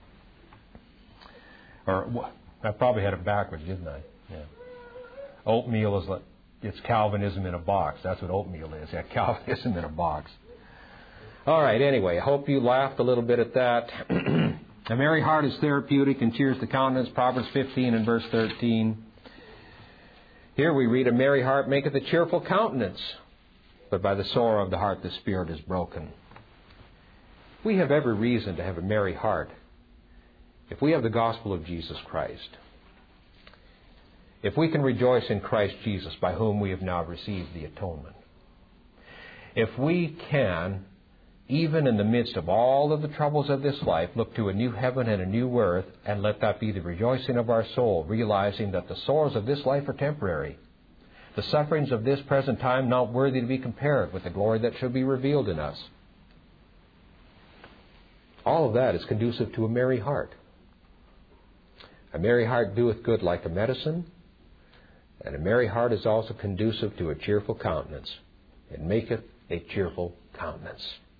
Speaker 1: Or I probably had it backwards, didn't I? Yeah. Oatmeal is it's Calvinism in a box. That's what oatmeal is. Yeah, Calvinism in a box. All right, anyway, I hope you laughed a little bit at that. A merry heart is therapeutic and cheers the countenance, Proverbs 15 and verse 13. Here we read, a merry heart maketh a cheerful countenance, but by the sorrow of the heart the spirit is broken. We have every reason to have a merry heart if we have the gospel of Jesus Christ. If we can rejoice in Christ Jesus, by whom we have now received the atonement. If we can, even in the midst of all of the troubles of this life, look to a new heaven and a new earth, and let that be the rejoicing of our soul, realizing that the sorrows of this life are temporary, the sufferings of this present time not worthy to be compared with the glory that shall be revealed in us. All of that is conducive to a merry heart. A merry heart doeth good like a medicine, and a merry heart is also conducive to a cheerful countenance. It maketh a cheerful countenance.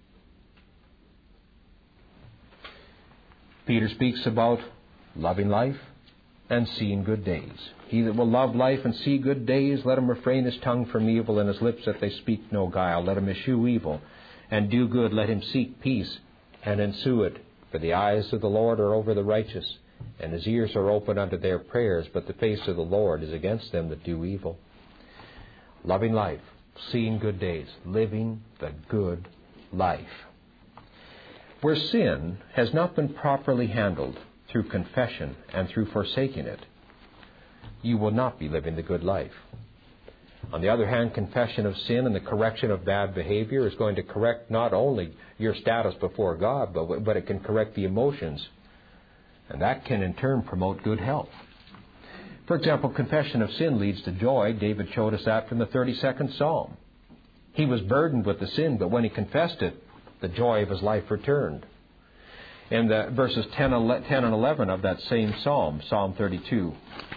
Speaker 1: Peter speaks about loving life and seeing good days. He that will love life and see good days, let him refrain his tongue from evil, and his lips that they speak no guile. Let him eschew evil and do good. Let him seek peace and ensue it. For the eyes of the Lord are over the righteous, and his ears are open unto their prayers, but the face of the Lord is against them that do evil. Loving life, seeing good days, living the good life. Where sin has not been properly handled through confession and through forsaking it, you will not be living the good life. On the other hand, confession of sin and the correction of bad behavior is going to correct not only your status before God, but it can correct the emotions. And that can in turn promote good health. For example, confession of sin leads to joy. David showed us that from the 32nd Psalm. He was burdened with the sin, but when he confessed it, the joy of his life returned. In the verses 10 and 11 of that same Psalm, Psalm 32.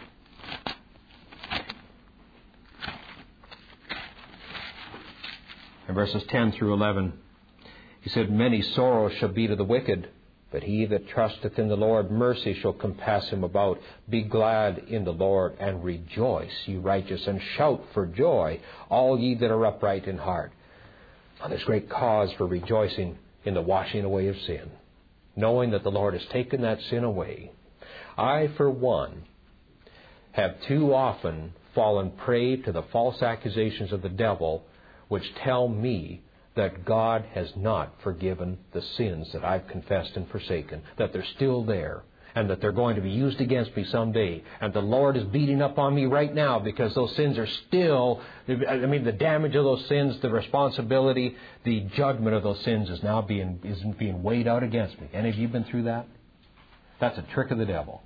Speaker 1: In verses 10 through 11, he said, many sorrows shall be to the wicked, but he that trusteth in the Lord, mercy shall compass him about. Be glad in the Lord, and rejoice, ye righteous, and shout for joy, all ye that are upright in heart. Now, there's great cause for rejoicing in the washing away of sin, knowing that the Lord has taken that sin away. I, for one, have too often fallen prey to the false accusations of the devil, which tell me that God has not forgiven the sins that I've confessed and forsaken, that they're still there, and that they're going to be used against me someday. And the Lord is beating up on me right now because those sins are still, the damage of those sins, the responsibility, the judgment of those sins is now being weighed out against me. Any of you been through that? That's a trick of the devil.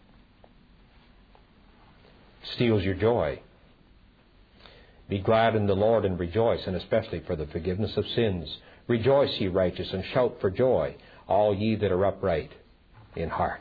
Speaker 1: Steals your joy. Be glad in the Lord and rejoice, and especially for the forgiveness of sins. Rejoice, ye righteous, and shout for joy, all ye that are upright in heart.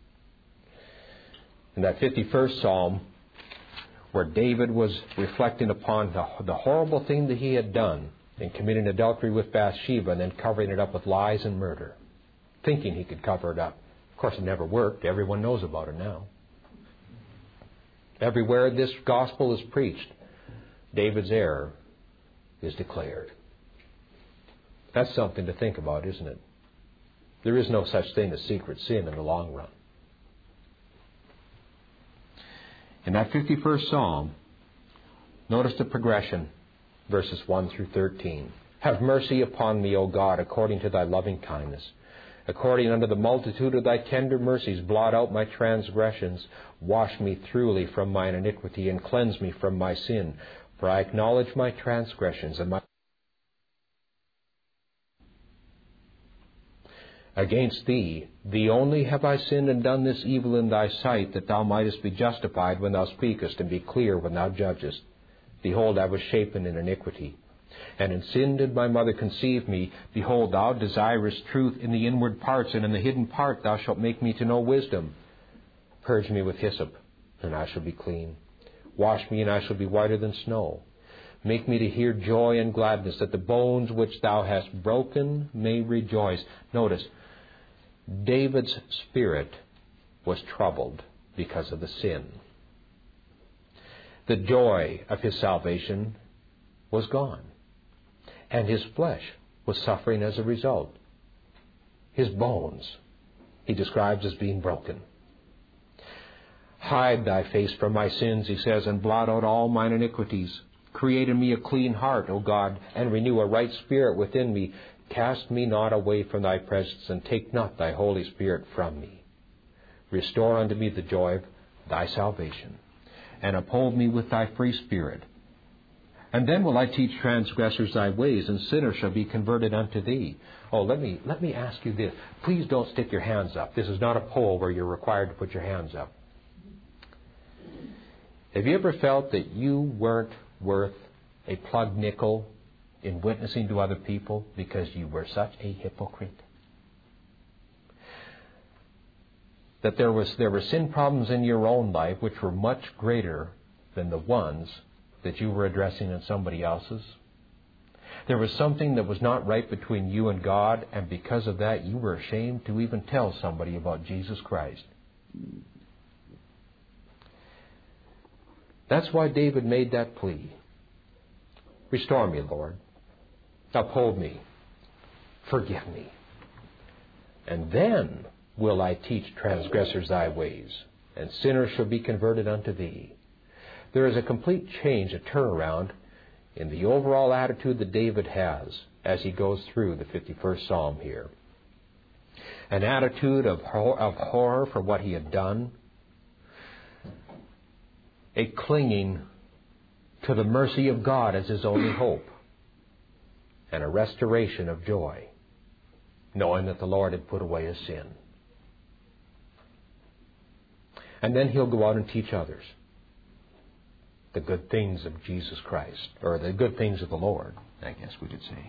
Speaker 1: In that 51st Psalm, where David was reflecting upon the horrible thing that he had done in committing adultery with Bathsheba and then covering it up with lies and murder, thinking he could cover it up. Of course, it never worked. Everyone knows about it now. Everywhere this gospel is preached, David's error is declared. That's something to think about, isn't it? There is no such thing as secret sin in the long run. In that 51st Psalm, notice the progression, verses 1 through 13. Have mercy upon me, O God, according to thy loving kindness. According unto the multitude of thy tender mercies, blot out my transgressions. Wash me thoroughly from mine iniquity, and cleanse me from my sin. For I acknowledge my transgressions, and against thee only have I sinned, and done this evil in thy sight, that thou mightest be justified when thou speakest, and be clear when thou judgest. Behold, I was shapen in iniquity, and in sin did my mother conceive me. Behold, thou desirest truth in the inward parts, and in the hidden part thou shalt make me to know wisdom. Purge me with hyssop, and I shall be clean. Wash me, and I shall be whiter than snow. Make me to hear joy and gladness, that the bones which thou hast broken may rejoice. Notice, David's spirit was troubled because of the sin. The joy of his salvation was gone, and his flesh was suffering as a result. His bones, he describes as being broken. Hide thy face from my sins, he says, and blot out all mine iniquities. Create in me a clean heart, O God, and renew a right spirit within me. Cast me not away from thy presence, and take not thy Holy Spirit from me. Restore unto me the joy of thy salvation, and uphold me with thy free spirit. And then will I teach transgressors thy ways, and sinners shall be converted unto thee. Oh, let me ask you this. Please don't stick your hands up. This is not a poll where you're required to put your hands up. Have you ever felt that you weren't worth a plug nickel in witnessing to other people because you were such a hypocrite? That there were sin problems in your own life which were much greater than the ones that you were addressing in somebody else's? There was something that was not right between you and God, and because of that you were ashamed to even tell somebody about Jesus Christ. That's why David made that plea. Restore me, Lord. Uphold me. Forgive me. And then will I teach transgressors thy ways, and sinners shall be converted unto thee. There is a complete change, a turnaround in the overall attitude that David has as he goes through the 51st Psalm here. An attitude of horror for what he had done, a clinging to the mercy of God as his only hope, and a restoration of joy, knowing that the Lord had put away his sin. And then he'll go out and teach others the good things of Jesus Christ, or the good things of the Lord, I guess we could say.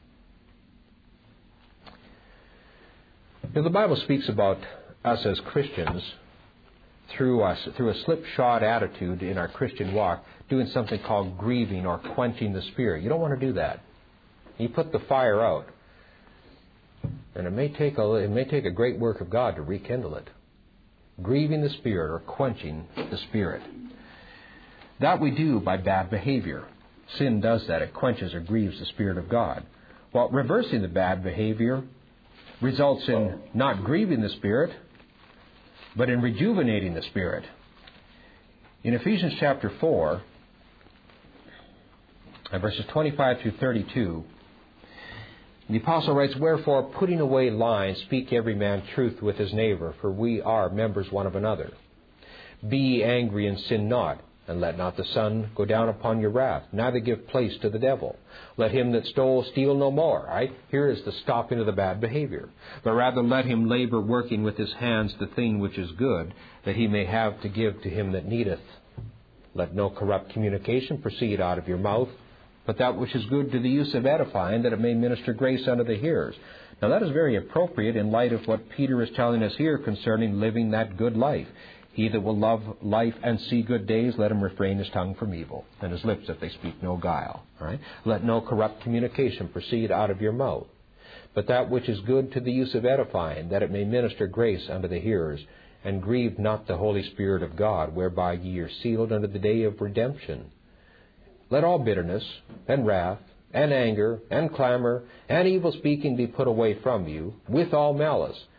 Speaker 1: Now, the Bible speaks about us as Christians through a slipshod attitude in our Christian walk, doing something called grieving or quenching the Spirit. You don't want to do that. You put the fire out, and it may take a great work of God to rekindle it. Grieving the Spirit or quenching the Spirit. That we do by bad behavior. Sin does that. It quenches or grieves the Spirit of God. While reversing the bad behavior results in not grieving the Spirit, but in rejuvenating the Spirit. In Ephesians chapter 4, verses 25 through 32, the Apostle writes, Wherefore, putting away lying, speak every man truth with his neighbor, for we are members one of another. Be ye angry and sin not, and let not the sun go down upon your wrath, neither give place to the devil. Let him that stole steal no more. Right? Here is the stopping of the bad behavior. But rather let him labor, working with his hands the thing which is good, that he may have to give to him that needeth. Let no corrupt communication proceed out of your mouth, but that which is good to the use of edifying, that it may minister grace unto the hearers. Now that is very appropriate in light of what Peter is telling us here concerning living that good life. He that will love life and see good days, let him refrain his tongue from evil, and his lips that they speak no guile. All right? Let no corrupt communication proceed out of your mouth, but that which is good to the use of edifying, that it may minister grace unto the hearers. And grieve not the Holy Spirit of God, whereby ye are sealed unto the day of redemption. Let all bitterness, and wrath, and anger, and clamor, and evil speaking be put away from you, with all malice.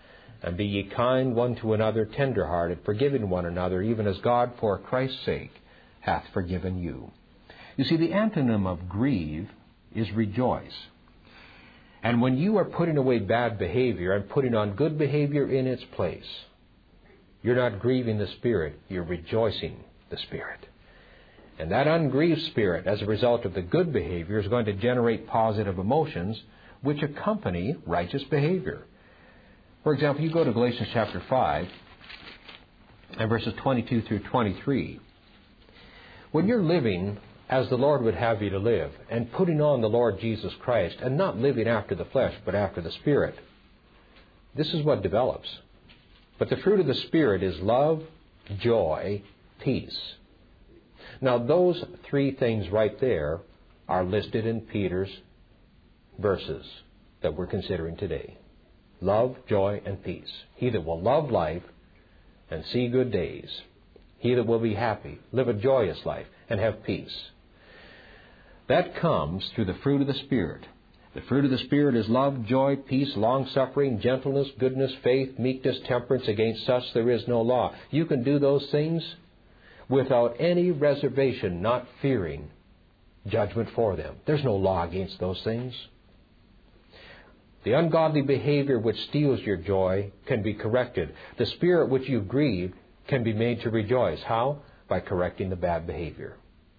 Speaker 1: And be ye kind one to another, tender-hearted, forgiving one another, even as God, for Christ's sake, hath forgiven you. You see, the antonym of grieve is rejoice. And when you are putting away bad behavior and putting on good behavior in its place, you're not grieving the Spirit, you're rejoicing the Spirit. And that ungrieved spirit, as a result of the good behavior, is going to generate positive emotions which accompany righteous behavior. For example, you go to Galatians chapter 5 and verses 22 through 23. When you're living as the Lord would have you to live and putting on the Lord Jesus Christ and not living after the flesh but after the Spirit, this is what develops. But the fruit of the Spirit is love, joy, peace. Now those three things right there are listed in Peter's verses that we're considering today. Love, joy, and peace. He that will love life and see good days. He that will be happy, live a joyous life, and have peace. That comes through the fruit of the Spirit. The fruit of the Spirit is love, joy, peace, long-suffering, gentleness, goodness, faith, meekness, temperance. Against such there is no law. You can do those things without any reservation, not fearing judgment for them. There's no law against those things. The ungodly behavior which steals your joy can be corrected. The spirit which you grieve can be made to rejoice. How? By correcting the bad behavior.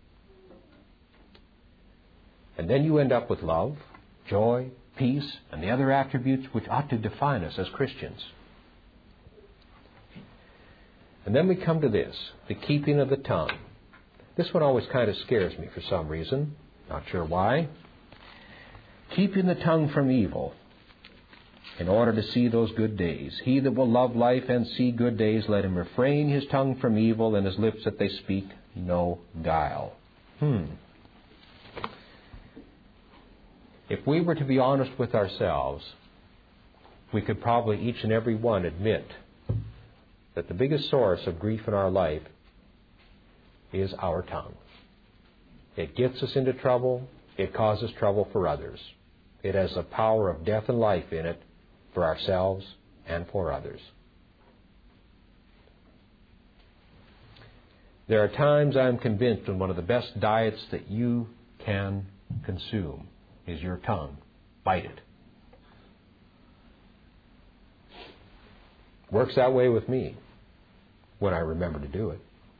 Speaker 1: And then you end up with love, joy, peace, and the other attributes which ought to define us as Christians. And then we come to this, the keeping of the tongue. This one always kind of scares me for some reason. Not sure why. Keeping the tongue from evil, in order to see those good days. He that will love life and see good days, let him refrain his tongue from evil, and his lips that they speak no guile. If we were to be honest with ourselves, we could probably each and every one admit that the biggest source of grief in our life is our tongue. It gets us into trouble. It causes trouble for others. It has the power of death and life in it for ourselves and for others. There are times I'm convinced that one of the best diets that you can consume is your tongue. Bite it. Works that way with me when I remember to do it.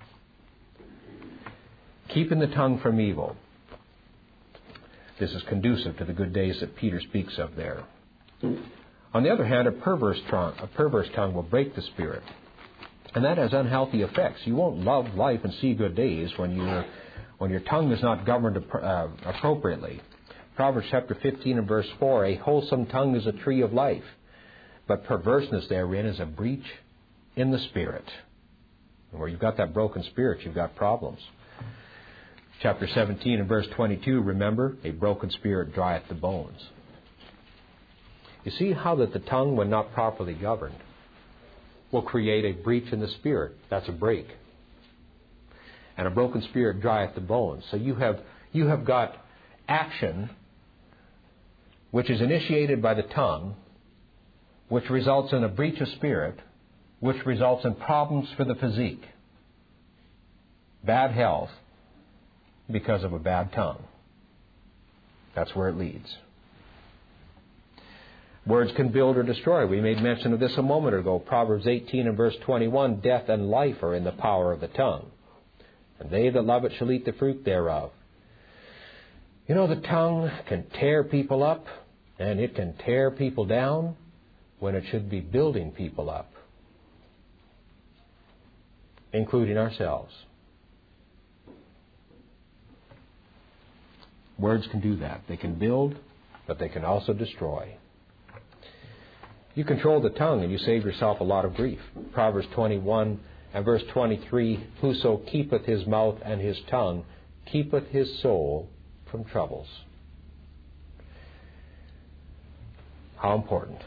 Speaker 1: Keeping the tongue from evil. This is conducive to the good days that Peter speaks of there. On the other hand, a perverse tongue will break the Spirit. And that has unhealthy effects. You won't love life and see good days when your tongue is not governed appropriately. Proverbs chapter 15 and verse 4, a wholesome tongue is a tree of life, but perverseness therein is a breach in the spirit. And where you've got that broken spirit, you've got problems. Chapter 17 and verse 22, remember, a broken spirit drieth the bones. You see how that the tongue, when not properly governed, will create a breach in the spirit. That's a break. And a broken spirit drieth the bones. So you have got action which is initiated by the tongue, which results in a breach of spirit, which results in problems for the physique. Bad health because of a bad tongue. That's where it leads. Words can build or destroy. We made mention of this a moment ago. Proverbs 18 and verse 21, death and life are in the power of the tongue, and they that love it shall eat the fruit thereof. You know, the tongue can tear people up, and it can tear people down when it should be building people up, including ourselves. Words can do that. They can build, but they can also destroy. You control the tongue and you save yourself a lot of grief. Proverbs 21 and verse 23, whoso keepeth his mouth and his tongue keepeth his soul from troubles. How important.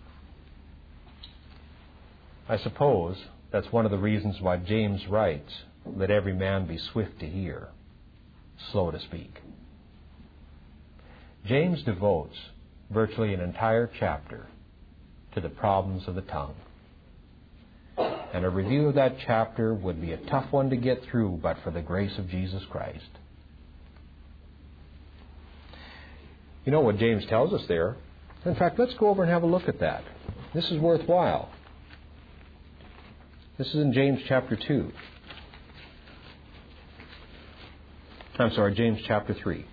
Speaker 1: I suppose that's one of the reasons why James writes, let every man be swift to hear, slow to speak. James devotes virtually an entire chapter to the problems of the tongue. And a review of that chapter would be a tough one to get through, but for the grace of Jesus Christ. You know what James tells us there? In fact, let's go over and have a look at that. This is worthwhile. This is in James chapter 2. James chapter 3.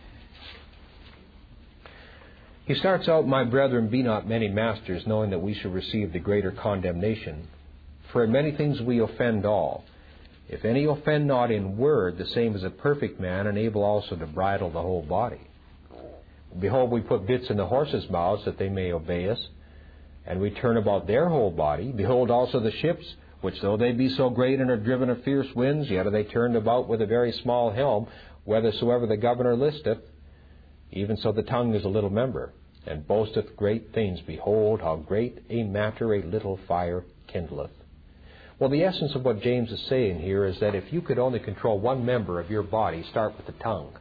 Speaker 1: He starts out, "My brethren, be not many masters, knowing that we shall receive the greater condemnation. For in many things we offend all. If any offend not in word, the same is a perfect man, and able also to bridle the whole body. Behold, we put bits in the horses' mouths, that they may obey us, and we turn about their whole body. Behold also the ships, which though they be so great and are driven of fierce winds, yet are they turned about with a very small helm, whithersoever the governor listeth. Even so the tongue is a little member, and boasteth great things. Behold, how great a matter a little fire kindleth." Well, the essence of what James is saying here is that if you could only control one member of your body, start with the tongue.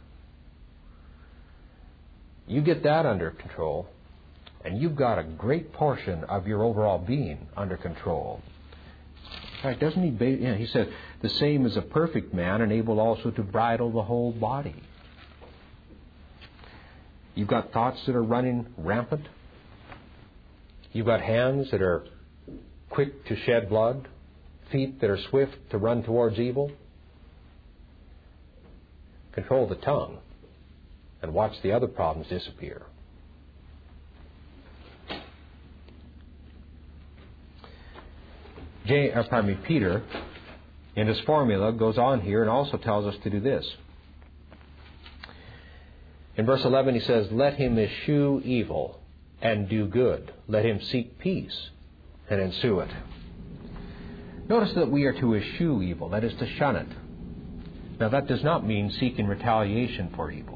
Speaker 1: You get that under control, and you've got a great portion of your overall being under control. In fact, doesn't he? He said, "The same is a perfect man, and able also to bridle the whole body." You've got thoughts that are running rampant. You've got hands that are quick to shed blood, feet that are swift to run towards evil. Control the tongue and watch the other problems disappear. Peter, in his formula, goes on here and also tells us to do this. In verse 11 he says, "Let him eschew evil and do good. Let him seek peace and ensue it." Notice that we are to eschew evil, that is, to shun it. Now that does not mean seeking retaliation for evil.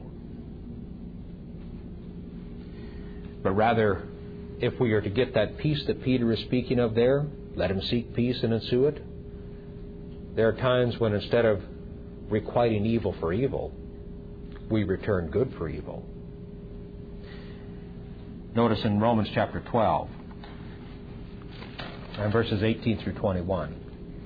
Speaker 1: But rather, if we are to get that peace that Peter is speaking of there, let him seek peace and ensue it. There are times when instead of requiting evil for evil, we return good for evil. Notice in Romans chapter 12, and verses 18 through 21.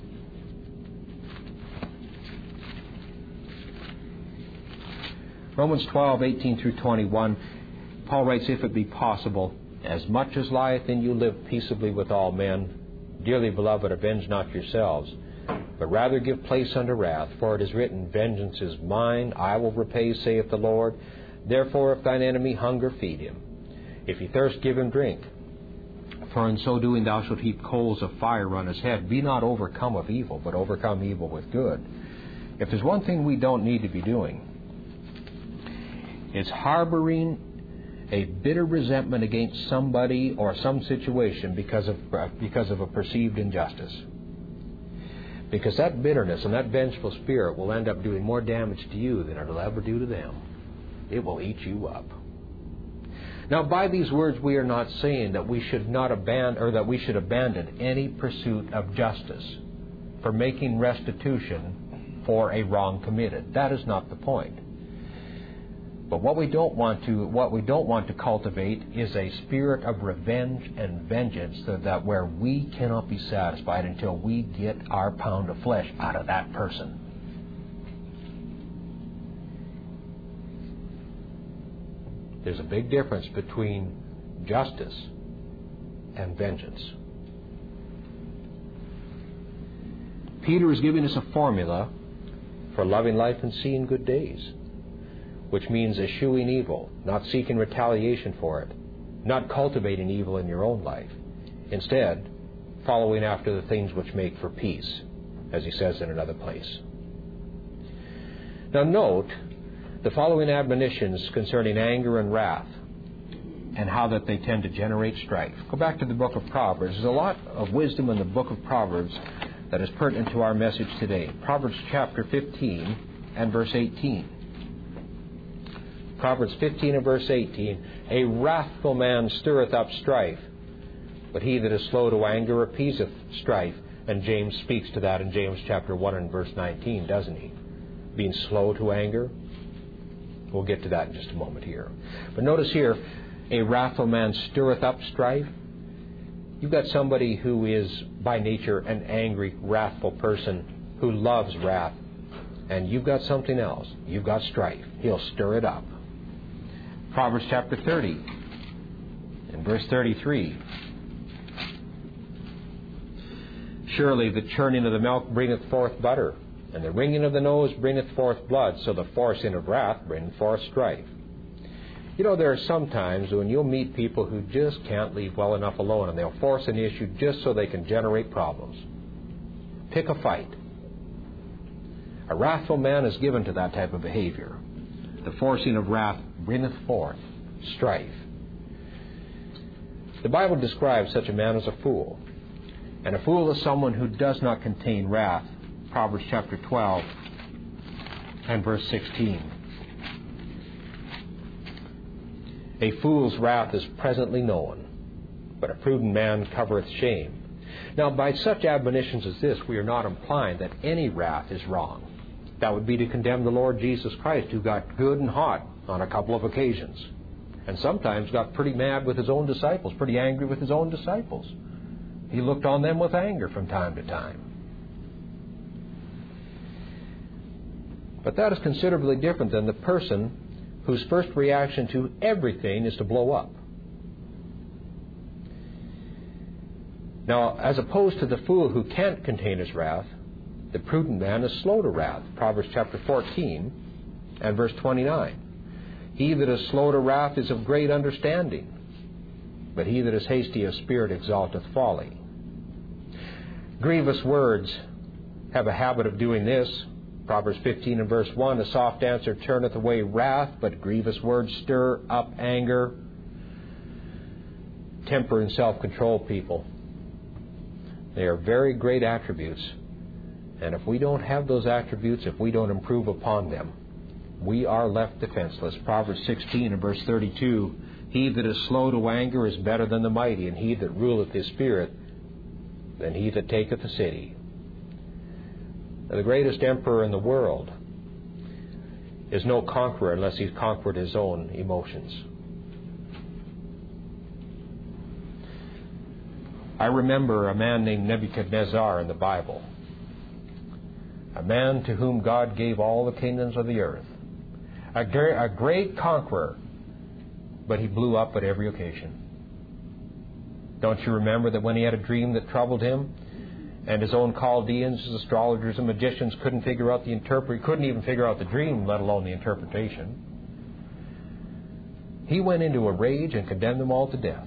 Speaker 1: Romans 12, 18 through 21, Paul writes, "If it be possible, as much as lieth in you, live peaceably with all men. Dearly beloved, avenge not yourselves, but rather give place unto wrath. For it is written, Vengeance is mine, I will repay, saith the Lord. Therefore, if thine enemy hunger, feed him. If he thirst, give him drink. For in so doing thou shalt heap coals of fire on his head. Be not overcome of evil, but overcome evil with good." If there's one thing we don't need to be doing, it's harboring a bitter resentment against somebody or some situation because of a perceived injustice. Because that bitterness and that vengeful spirit will end up doing more damage to you than it'll ever do to them. It will eat you up. Now, by these words, we are not saying that we should not abandon, or that we should abandon any pursuit of justice for making restitution for a wrong committed. That is not the point. But what we don't want to cultivate is a spirit of revenge and vengeance, so that where we cannot be satisfied until we get our pound of flesh out of that person. There's a big difference between justice and vengeance. Peter is giving us a formula for loving life and seeing good days, which means eschewing evil, not seeking retaliation for it, not cultivating evil in your own life. Instead, following after the things which make for peace, as he says in another place. Now note the following admonitions concerning anger and wrath, and how that they tend to generate strife. Go back to the book of Proverbs. There's a lot of wisdom in the book of Proverbs that is pertinent to our message today. Proverbs chapter 15 and verse 18. Proverbs 15 and verse 18, "A wrathful man stirreth up strife, but he that is slow to anger appeaseth strife." And James speaks to that in James chapter 1 and verse 19, doesn't he? Being slow to anger. We'll get to that in just a moment here. But notice here, "A wrathful man stirreth up strife." You've got somebody who is by nature an angry, wrathful person who loves wrath. And you've got something else. You've got strife. He'll stir it up. Proverbs chapter 30 and verse 33. Surely the churning of the milk bringeth forth butter, and the wringing of the nose bringeth forth blood, so the forcing of wrath bringeth forth strife. You know, there are some times when you'll meet people who just can't leave well enough alone, and they'll force an issue just so they can generate problems. Pick a fight. A wrathful man is given to that type of behavior. The forcing of wrath bringeth forth strife. The Bible describes such a man as a fool. And a fool is someone who does not contain wrath. Proverbs chapter 12 and verse 16. A fool's wrath is presently known, but a prudent man covereth shame. Now, by such admonitions as this, we are not implying that any wrath is wrong. That would be to condemn the Lord Jesus Christ, who got good and hot on a couple of occasions, and sometimes got pretty mad with his own disciples, pretty angry with his own disciples. He looked on them with anger from time to time. But that is considerably different than the person whose first reaction to everything is to blow up. Now, as opposed to the fool who can't contain his wrath, the prudent man is slow to wrath. Proverbs chapter 14 and verse 29. He that is slow to wrath is of great understanding, but he that is hasty of spirit exalteth folly. Grievous words have a habit of doing this. Proverbs 15 and verse 1, a soft answer turneth away wrath, but grievous words stir up anger. Temper and self-control, people. They are very great attributes. And if we don't have those attributes, if we don't improve upon them, we are left defenseless. Proverbs 16 and verse 32, he that is slow to anger is better than the mighty, and he that ruleth his spirit than he that taketh a city. The greatest emperor in the world is no conqueror unless he's conquered his own emotions. I remember a man named Nebuchadnezzar in the Bible, a man to whom God gave all the kingdoms of the earth, a great conqueror, but he blew up at every occasion. Don't you remember that when he had a dream that troubled him, and his own Chaldeans, his astrologers and magicians couldn't even figure out the dream, let alone the interpretation. He went into a rage and condemned them all to death.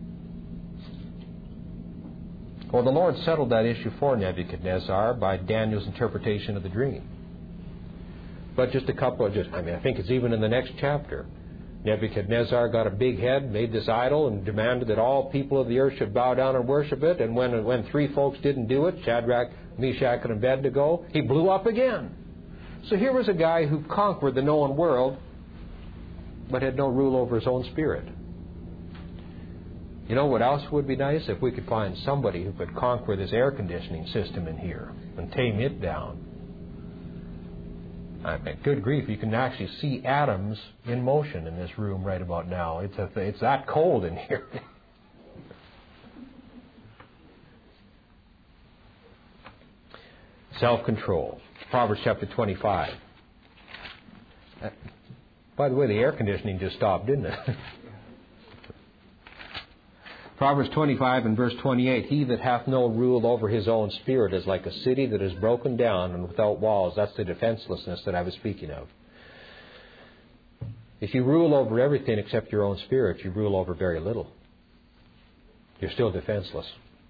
Speaker 1: Well, the Lord settled that issue for Nebuchadnezzar by Daniel's interpretation of the dream. But I think it's even in the next chapter. Nebuchadnezzar got a big head, made this idol, and demanded that all people of the earth should bow down and worship it. And when three folks didn't do it, Shadrach, Meshach, and Abednego, he blew up again. So here was a guy who conquered the known world, but had no rule over his own spirit. You know what else would be nice? If we could find somebody who could conquer this air conditioning system in here and tame it down. I mean, good grief, you can actually see atoms in motion in this room right about now. It's that cold in here. Self-control. Proverbs chapter 25. By the way, the air conditioning just stopped, didn't it? Proverbs 25 and verse 28, he that hath no rule over his own spirit is like a city that is broken down and without walls. That's the defenselessness that I was speaking of. If you rule over everything except your own spirit, you rule over very little. You're still defenseless.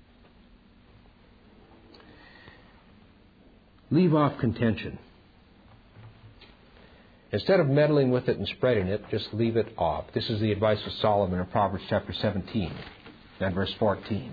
Speaker 1: Leave off contention. Instead of meddling with it and spreading it, just leave it off. This is the advice of Solomon in Proverbs chapter 17 and verse 14.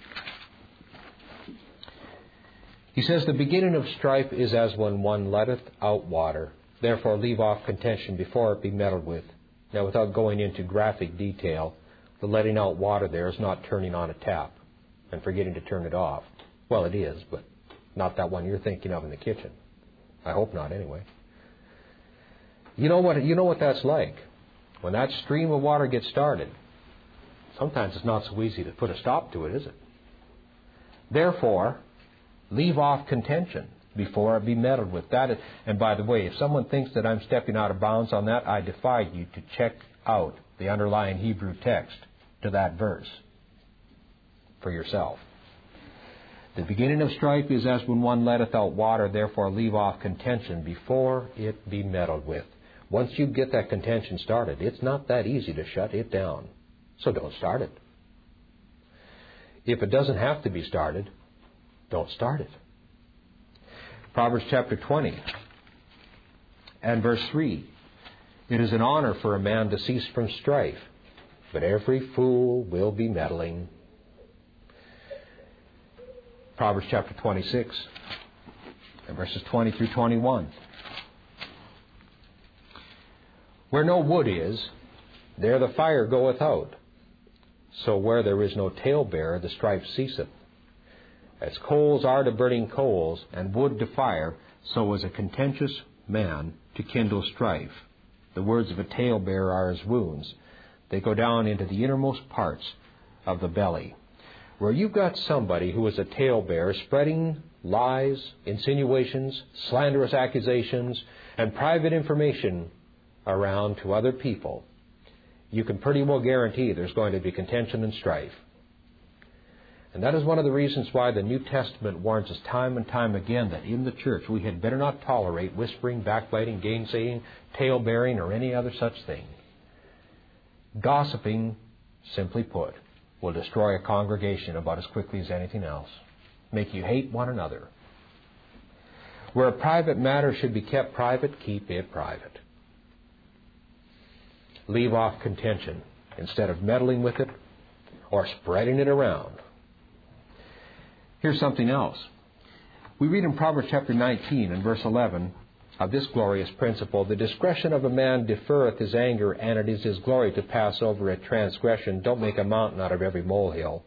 Speaker 1: He says, the beginning of strife is as when one letteth out water. Therefore leave off contention before it be meddled with. Now, without going into graphic detail, the letting out water there is not turning on a tap and forgetting to turn it off. Well, it is, but not that one you're thinking of in the kitchen. I hope not, anyway. You know what that's like. When that stream of water gets started, Sometimes it's not so easy to put a stop to it, is it? Therefore, leave off contention before it be meddled with. And by the way, if someone thinks that I'm stepping out of bounds on that, I defy you to check out the underlying Hebrew text to that verse for yourself. The beginning of strife is as when one letteth out water, therefore leave off contention before it be meddled with. Once you get that contention started, it's not that easy to shut it down. So don't start it. If it doesn't have to be started, don't start it. Proverbs chapter 20 and verse 3. It is an honor for a man to cease from strife, but every fool will be meddling. Proverbs chapter 26 and verses 20 through 21. Where no wood is, there the fire goeth out. So where there is no talebearer, the strife ceaseth. As coals are to burning coals, and wood to fire, so is a contentious man to kindle strife. The words of a talebearer are as wounds. They go down into the innermost parts of the belly. Where you've got somebody who is a talebearer spreading lies, insinuations, slanderous accusations, and private information around to other people, you can pretty well guarantee there's going to be contention and strife. And that is one of the reasons why the New Testament warns us time and time again that in the church we had better not tolerate whispering, backbiting, gainsaying, tale-bearing, or any other such thing. Gossiping, simply put, will destroy a congregation about as quickly as anything else. Make you hate one another. Where a private matter should be kept private, keep it private. Leave off contention instead of meddling with it or spreading it around. Here's something else. We read in Proverbs chapter 19 and verse 11 of this glorious principle, the discretion of a man deferreth his anger, and it is his glory to pass over a transgression. Don't make a mountain out of every molehill.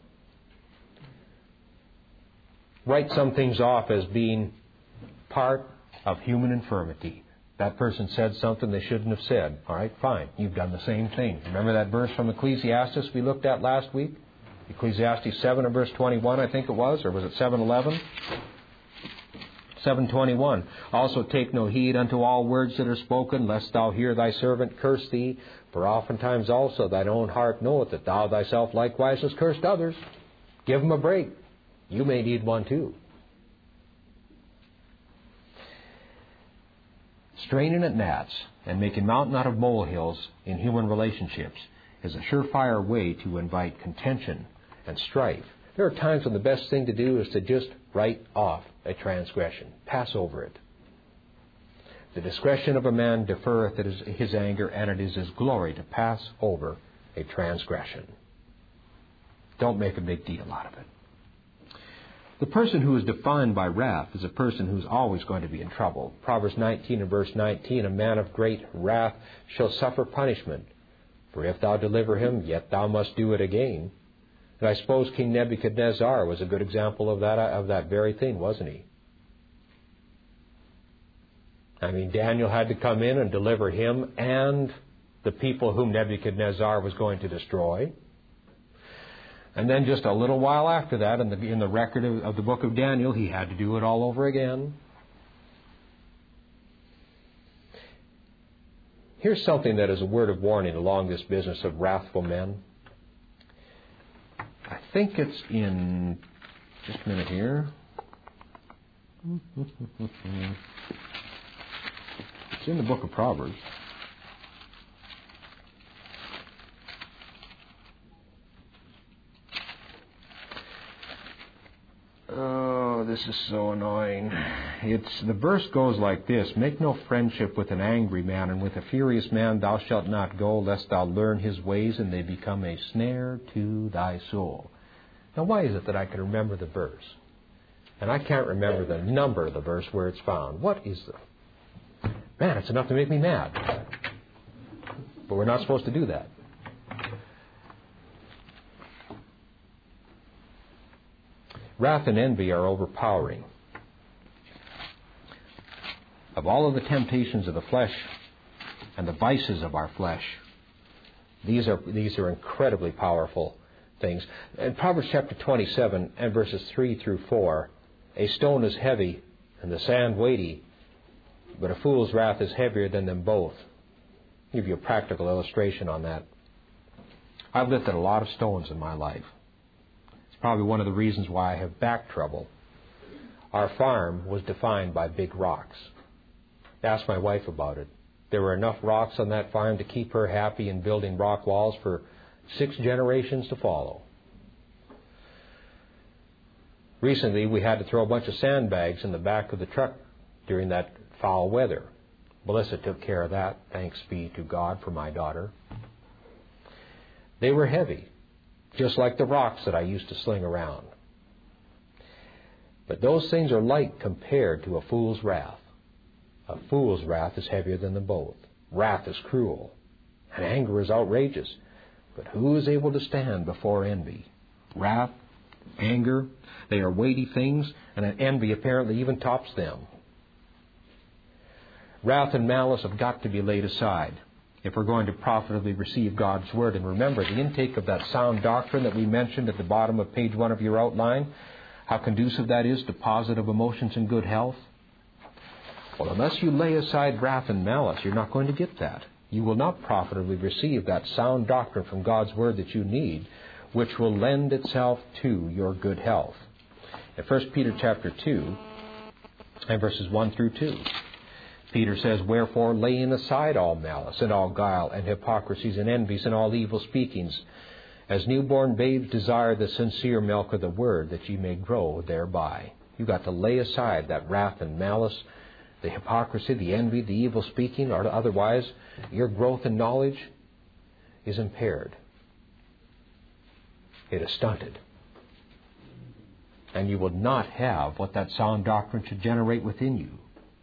Speaker 1: Write some things off as being part of human infirmity. That person said something they shouldn't have said. All right, fine. You've done the same thing. Remember that verse from Ecclesiastes we looked at last week? Ecclesiastes 7 and verse 21, I think it was. Or was it 7:11? 7:21. Also take no heed unto all words that are spoken, lest thou hear thy servant curse thee. For oftentimes also thine own heart knoweth that thou thyself likewise hast cursed others. Give them a break. You may need one too. Straining at gnats and making mountain out of molehills in human relationships is a surefire way to invite contention and strife. There are times when the best thing to do is to just write off a transgression. Pass over it. The discretion of a man deferreth his anger, and it is his glory to pass over a transgression. Don't make a big deal out of it. The person who is defined by wrath is a person who's always going to be in trouble. Proverbs 19 and verse 19, a man of great wrath shall suffer punishment. For if thou deliver him, yet thou must do it again. And I suppose King Nebuchadnezzar was a good example of that very thing, wasn't he? I mean, Daniel had to come in and deliver him and the people whom Nebuchadnezzar was going to destroy. And then just a little while after that, in the record of the book of Daniel, he had to do it all over again. Here's something that is a word of warning along this business of wrathful men. I think it's in, just a minute here. It's in the book of Proverbs. Oh, this is so annoying. The verse goes like this: make no friendship with an angry man, and with a furious man thou shalt not go, lest thou learn his ways, and they become a snare to thy soul. Now, why is it that I can remember the verse, and I can't remember the number of the verse where it's found? What is the... Man, it's enough to make me mad. But we're not supposed to do that. Wrath and envy are overpowering. Of all of the temptations of the flesh and the vices of our flesh, These are incredibly powerful things. In Proverbs chapter 27 and verses 3 through 4, a stone is heavy and the sand weighty, but a fool's wrath is heavier than them both. I'll give you a practical illustration on that. I've lifted a lot of stones in my life. It's probably one of the reasons why I have back trouble. Our farm was defined by big rocks. Ask my wife about it. There were enough rocks on that farm to keep her happy in building rock walls for 6 generations to follow. Recently, we had to throw a bunch of sandbags in the back of the truck during that foul weather. Melissa took care of that, thanks be to God for my daughter. They were heavy, just like the rocks that I used to sling around. But those things are light compared to a fool's wrath. A fool's wrath is heavier than them both. Wrath is cruel, and anger is outrageous. But who is able to stand before envy? Wrath, anger, they are weighty things, and an envy apparently even tops them. Wrath and malice have got to be laid aside if we're going to profitably receive God's Word. And remember, the intake of that sound doctrine that we mentioned at the bottom of page 1 of your outline, how conducive that is to positive emotions and good health. Well, unless you lay aside wrath and malice, you're not going to get that. You will not profitably receive that sound doctrine from God's Word that you need, which will lend itself to your good health. In 1 Peter chapter 2 and verses 1 through 2, Peter says, "Wherefore, laying aside all malice and all guile and hypocrisies and envies and all evil speakings, as newborn babes desire the sincere milk of the Word, that ye may grow thereby." You've got to lay aside that wrath and malice, the hypocrisy, the envy, the evil speaking, or otherwise your growth in knowledge is impaired. It is stunted. And you will not have what that sound doctrine should generate within you.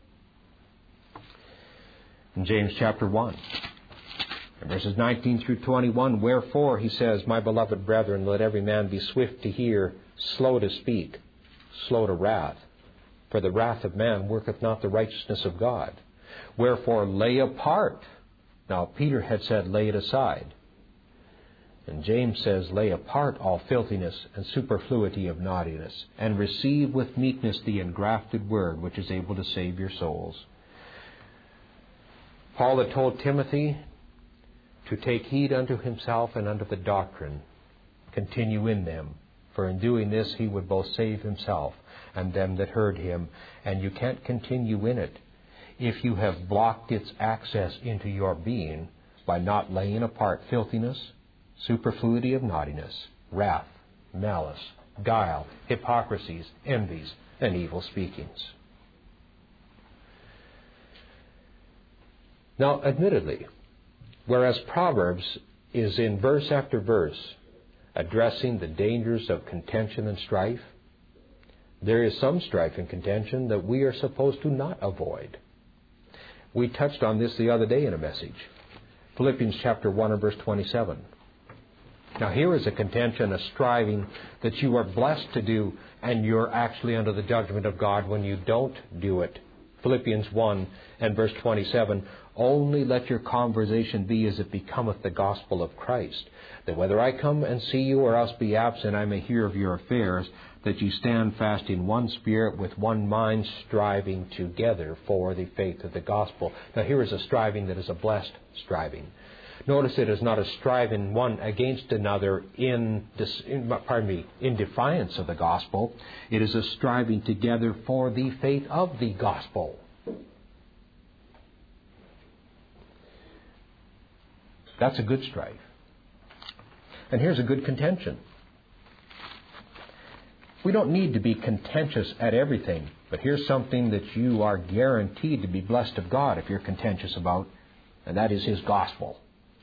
Speaker 1: In James chapter 1, in verses 19 through 21, "Wherefore," he says, "my beloved brethren, let every man be swift to hear, slow to speak, slow to wrath. For the wrath of man worketh not the righteousness of God. Wherefore lay apart." Now Peter had said lay it aside. And James says lay apart all filthiness and superfluity of naughtiness, and receive with meekness the engrafted word, which is able to save your souls. Paul had told Timothy to take heed unto himself and unto the doctrine, continue in them. For in doing this he would both save himself and them that heard him. And you can't continue in it if you have blocked its access into your being by not laying apart filthiness, superfluity of naughtiness, wrath, malice, guile, hypocrisies, envies, and evil speakings. Now, admittedly, whereas Proverbs is in verse after verse addressing the dangers of contention and strife, there is some strife and contention that we are supposed to not avoid. We touched on this the other day in a message. Philippians chapter 1 and verse 27. Now here is a contention, a striving that you are blessed to do, and you're actually under the judgment of God when you don't do it. Philippians 1 and verse 27, "Only let your conversation be as it becometh the gospel of Christ, that whether I come and see you or else be absent, I may hear of your affairs, that ye stand fast in one spirit, with one mind, striving together for the faith of the gospel." Now here is a striving that is a blessed striving. Notice it is not a striving one against another in defiance of the gospel. It is a striving together for the faith of the gospel. That's a good strife. And here's a good contention. We don't need to be contentious at everything, but here's something that you are guaranteed to be blessed of God if you're contentious about, and that is His gospel.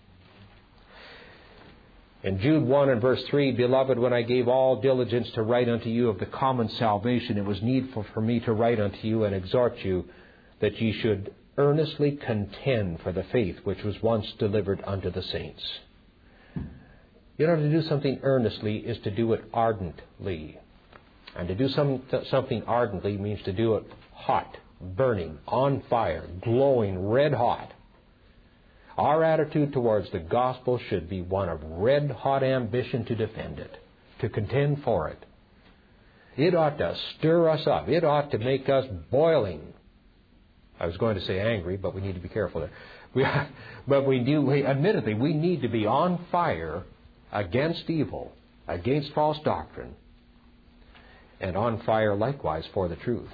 Speaker 1: In Jude 1 and verse 3, "Beloved, when I gave all diligence to write unto you of the common salvation, it was needful for me to write unto you and exhort you that ye should earnestly contend for the faith which was once delivered unto the saints." You know, to do something earnestly is to do it ardently. And to do something ardently means to do it hot, burning, on fire, glowing, red hot. Our attitude towards the gospel should be one of red-hot ambition to defend it, to contend for it. It ought to stir us up. It ought to make us boiling. I was going to say angry, but we need to be careful there. Admittedly, we need to be on fire against evil, against false doctrine, and on fire likewise for the truth.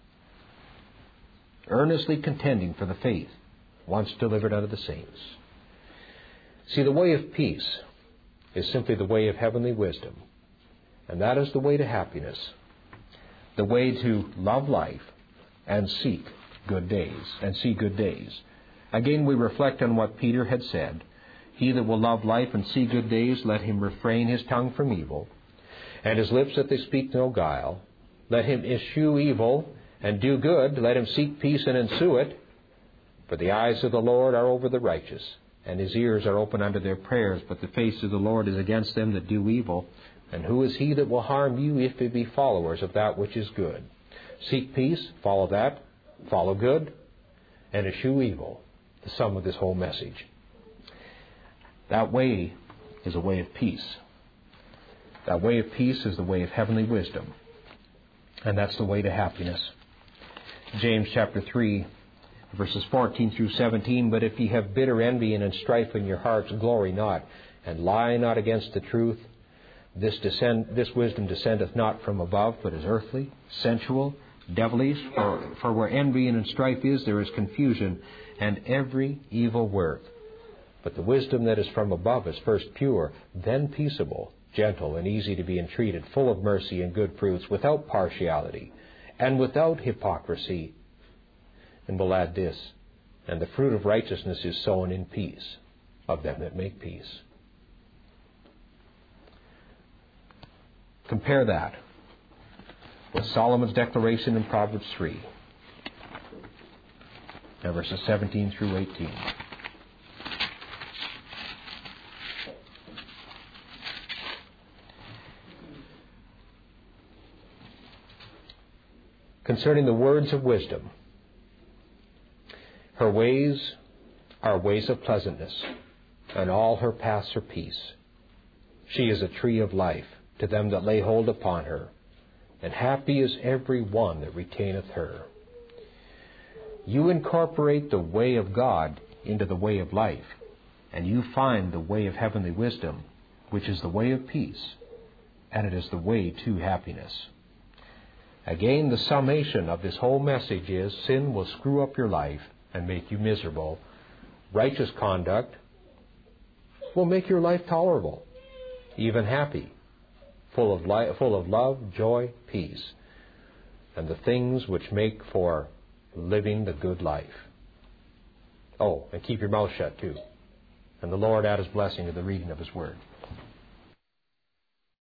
Speaker 1: Earnestly contending for the faith once delivered unto the saints. See, the way of peace is simply the way of heavenly wisdom, and that is the way to happiness, the way to love life and seek good days, Again, we reflect on what Peter had said. He that will love life and see good days, let him refrain his tongue from evil, and his lips that they speak no guile. Let him eschew evil and do good. Let him seek peace and ensue it. For the eyes of the Lord are over the righteous, and his ears are open unto their prayers. But the face of the Lord is against them that do evil. And who is he that will harm you if ye be followers of that which is good? Seek peace, follow that, follow good, and eschew evil. The sum of this whole message. That way is a way of peace. That way of peace is the way of heavenly wisdom. And that's the way to happiness. James chapter 3, verses 14 through 17, But if ye have bitter envy and strife in your hearts, glory not, and lie not against the truth. This wisdom descendeth not from above, but is earthly, sensual, devilish. For where envy and strife is, there is confusion, and every evil work. But the wisdom that is from above is first pure, then peaceable, gentle, and easy to be entreated, full of mercy and good fruits, without partiality, and without hypocrisy. And we'll add this, and the fruit of righteousness is sown in peace of them that make peace. Compare that with Solomon's declaration in Proverbs 3, now verses 17 through 18. Concerning the words of wisdom, her ways are ways of pleasantness, and all her paths are peace. She is a tree of life to them that lay hold upon her, and happy is every one that retaineth her. You incorporate the way of God into the way of life, and you find the way of heavenly wisdom, which is the way of peace, and it is the way to happiness. Again, the summation of this whole message is sin will screw up your life and make you miserable. Righteous conduct will make your life tolerable, even happy, full of love, joy, peace, and the things which make for living the good life. Oh, and keep your mouth shut too. And the Lord add His blessing to the reading of His Word.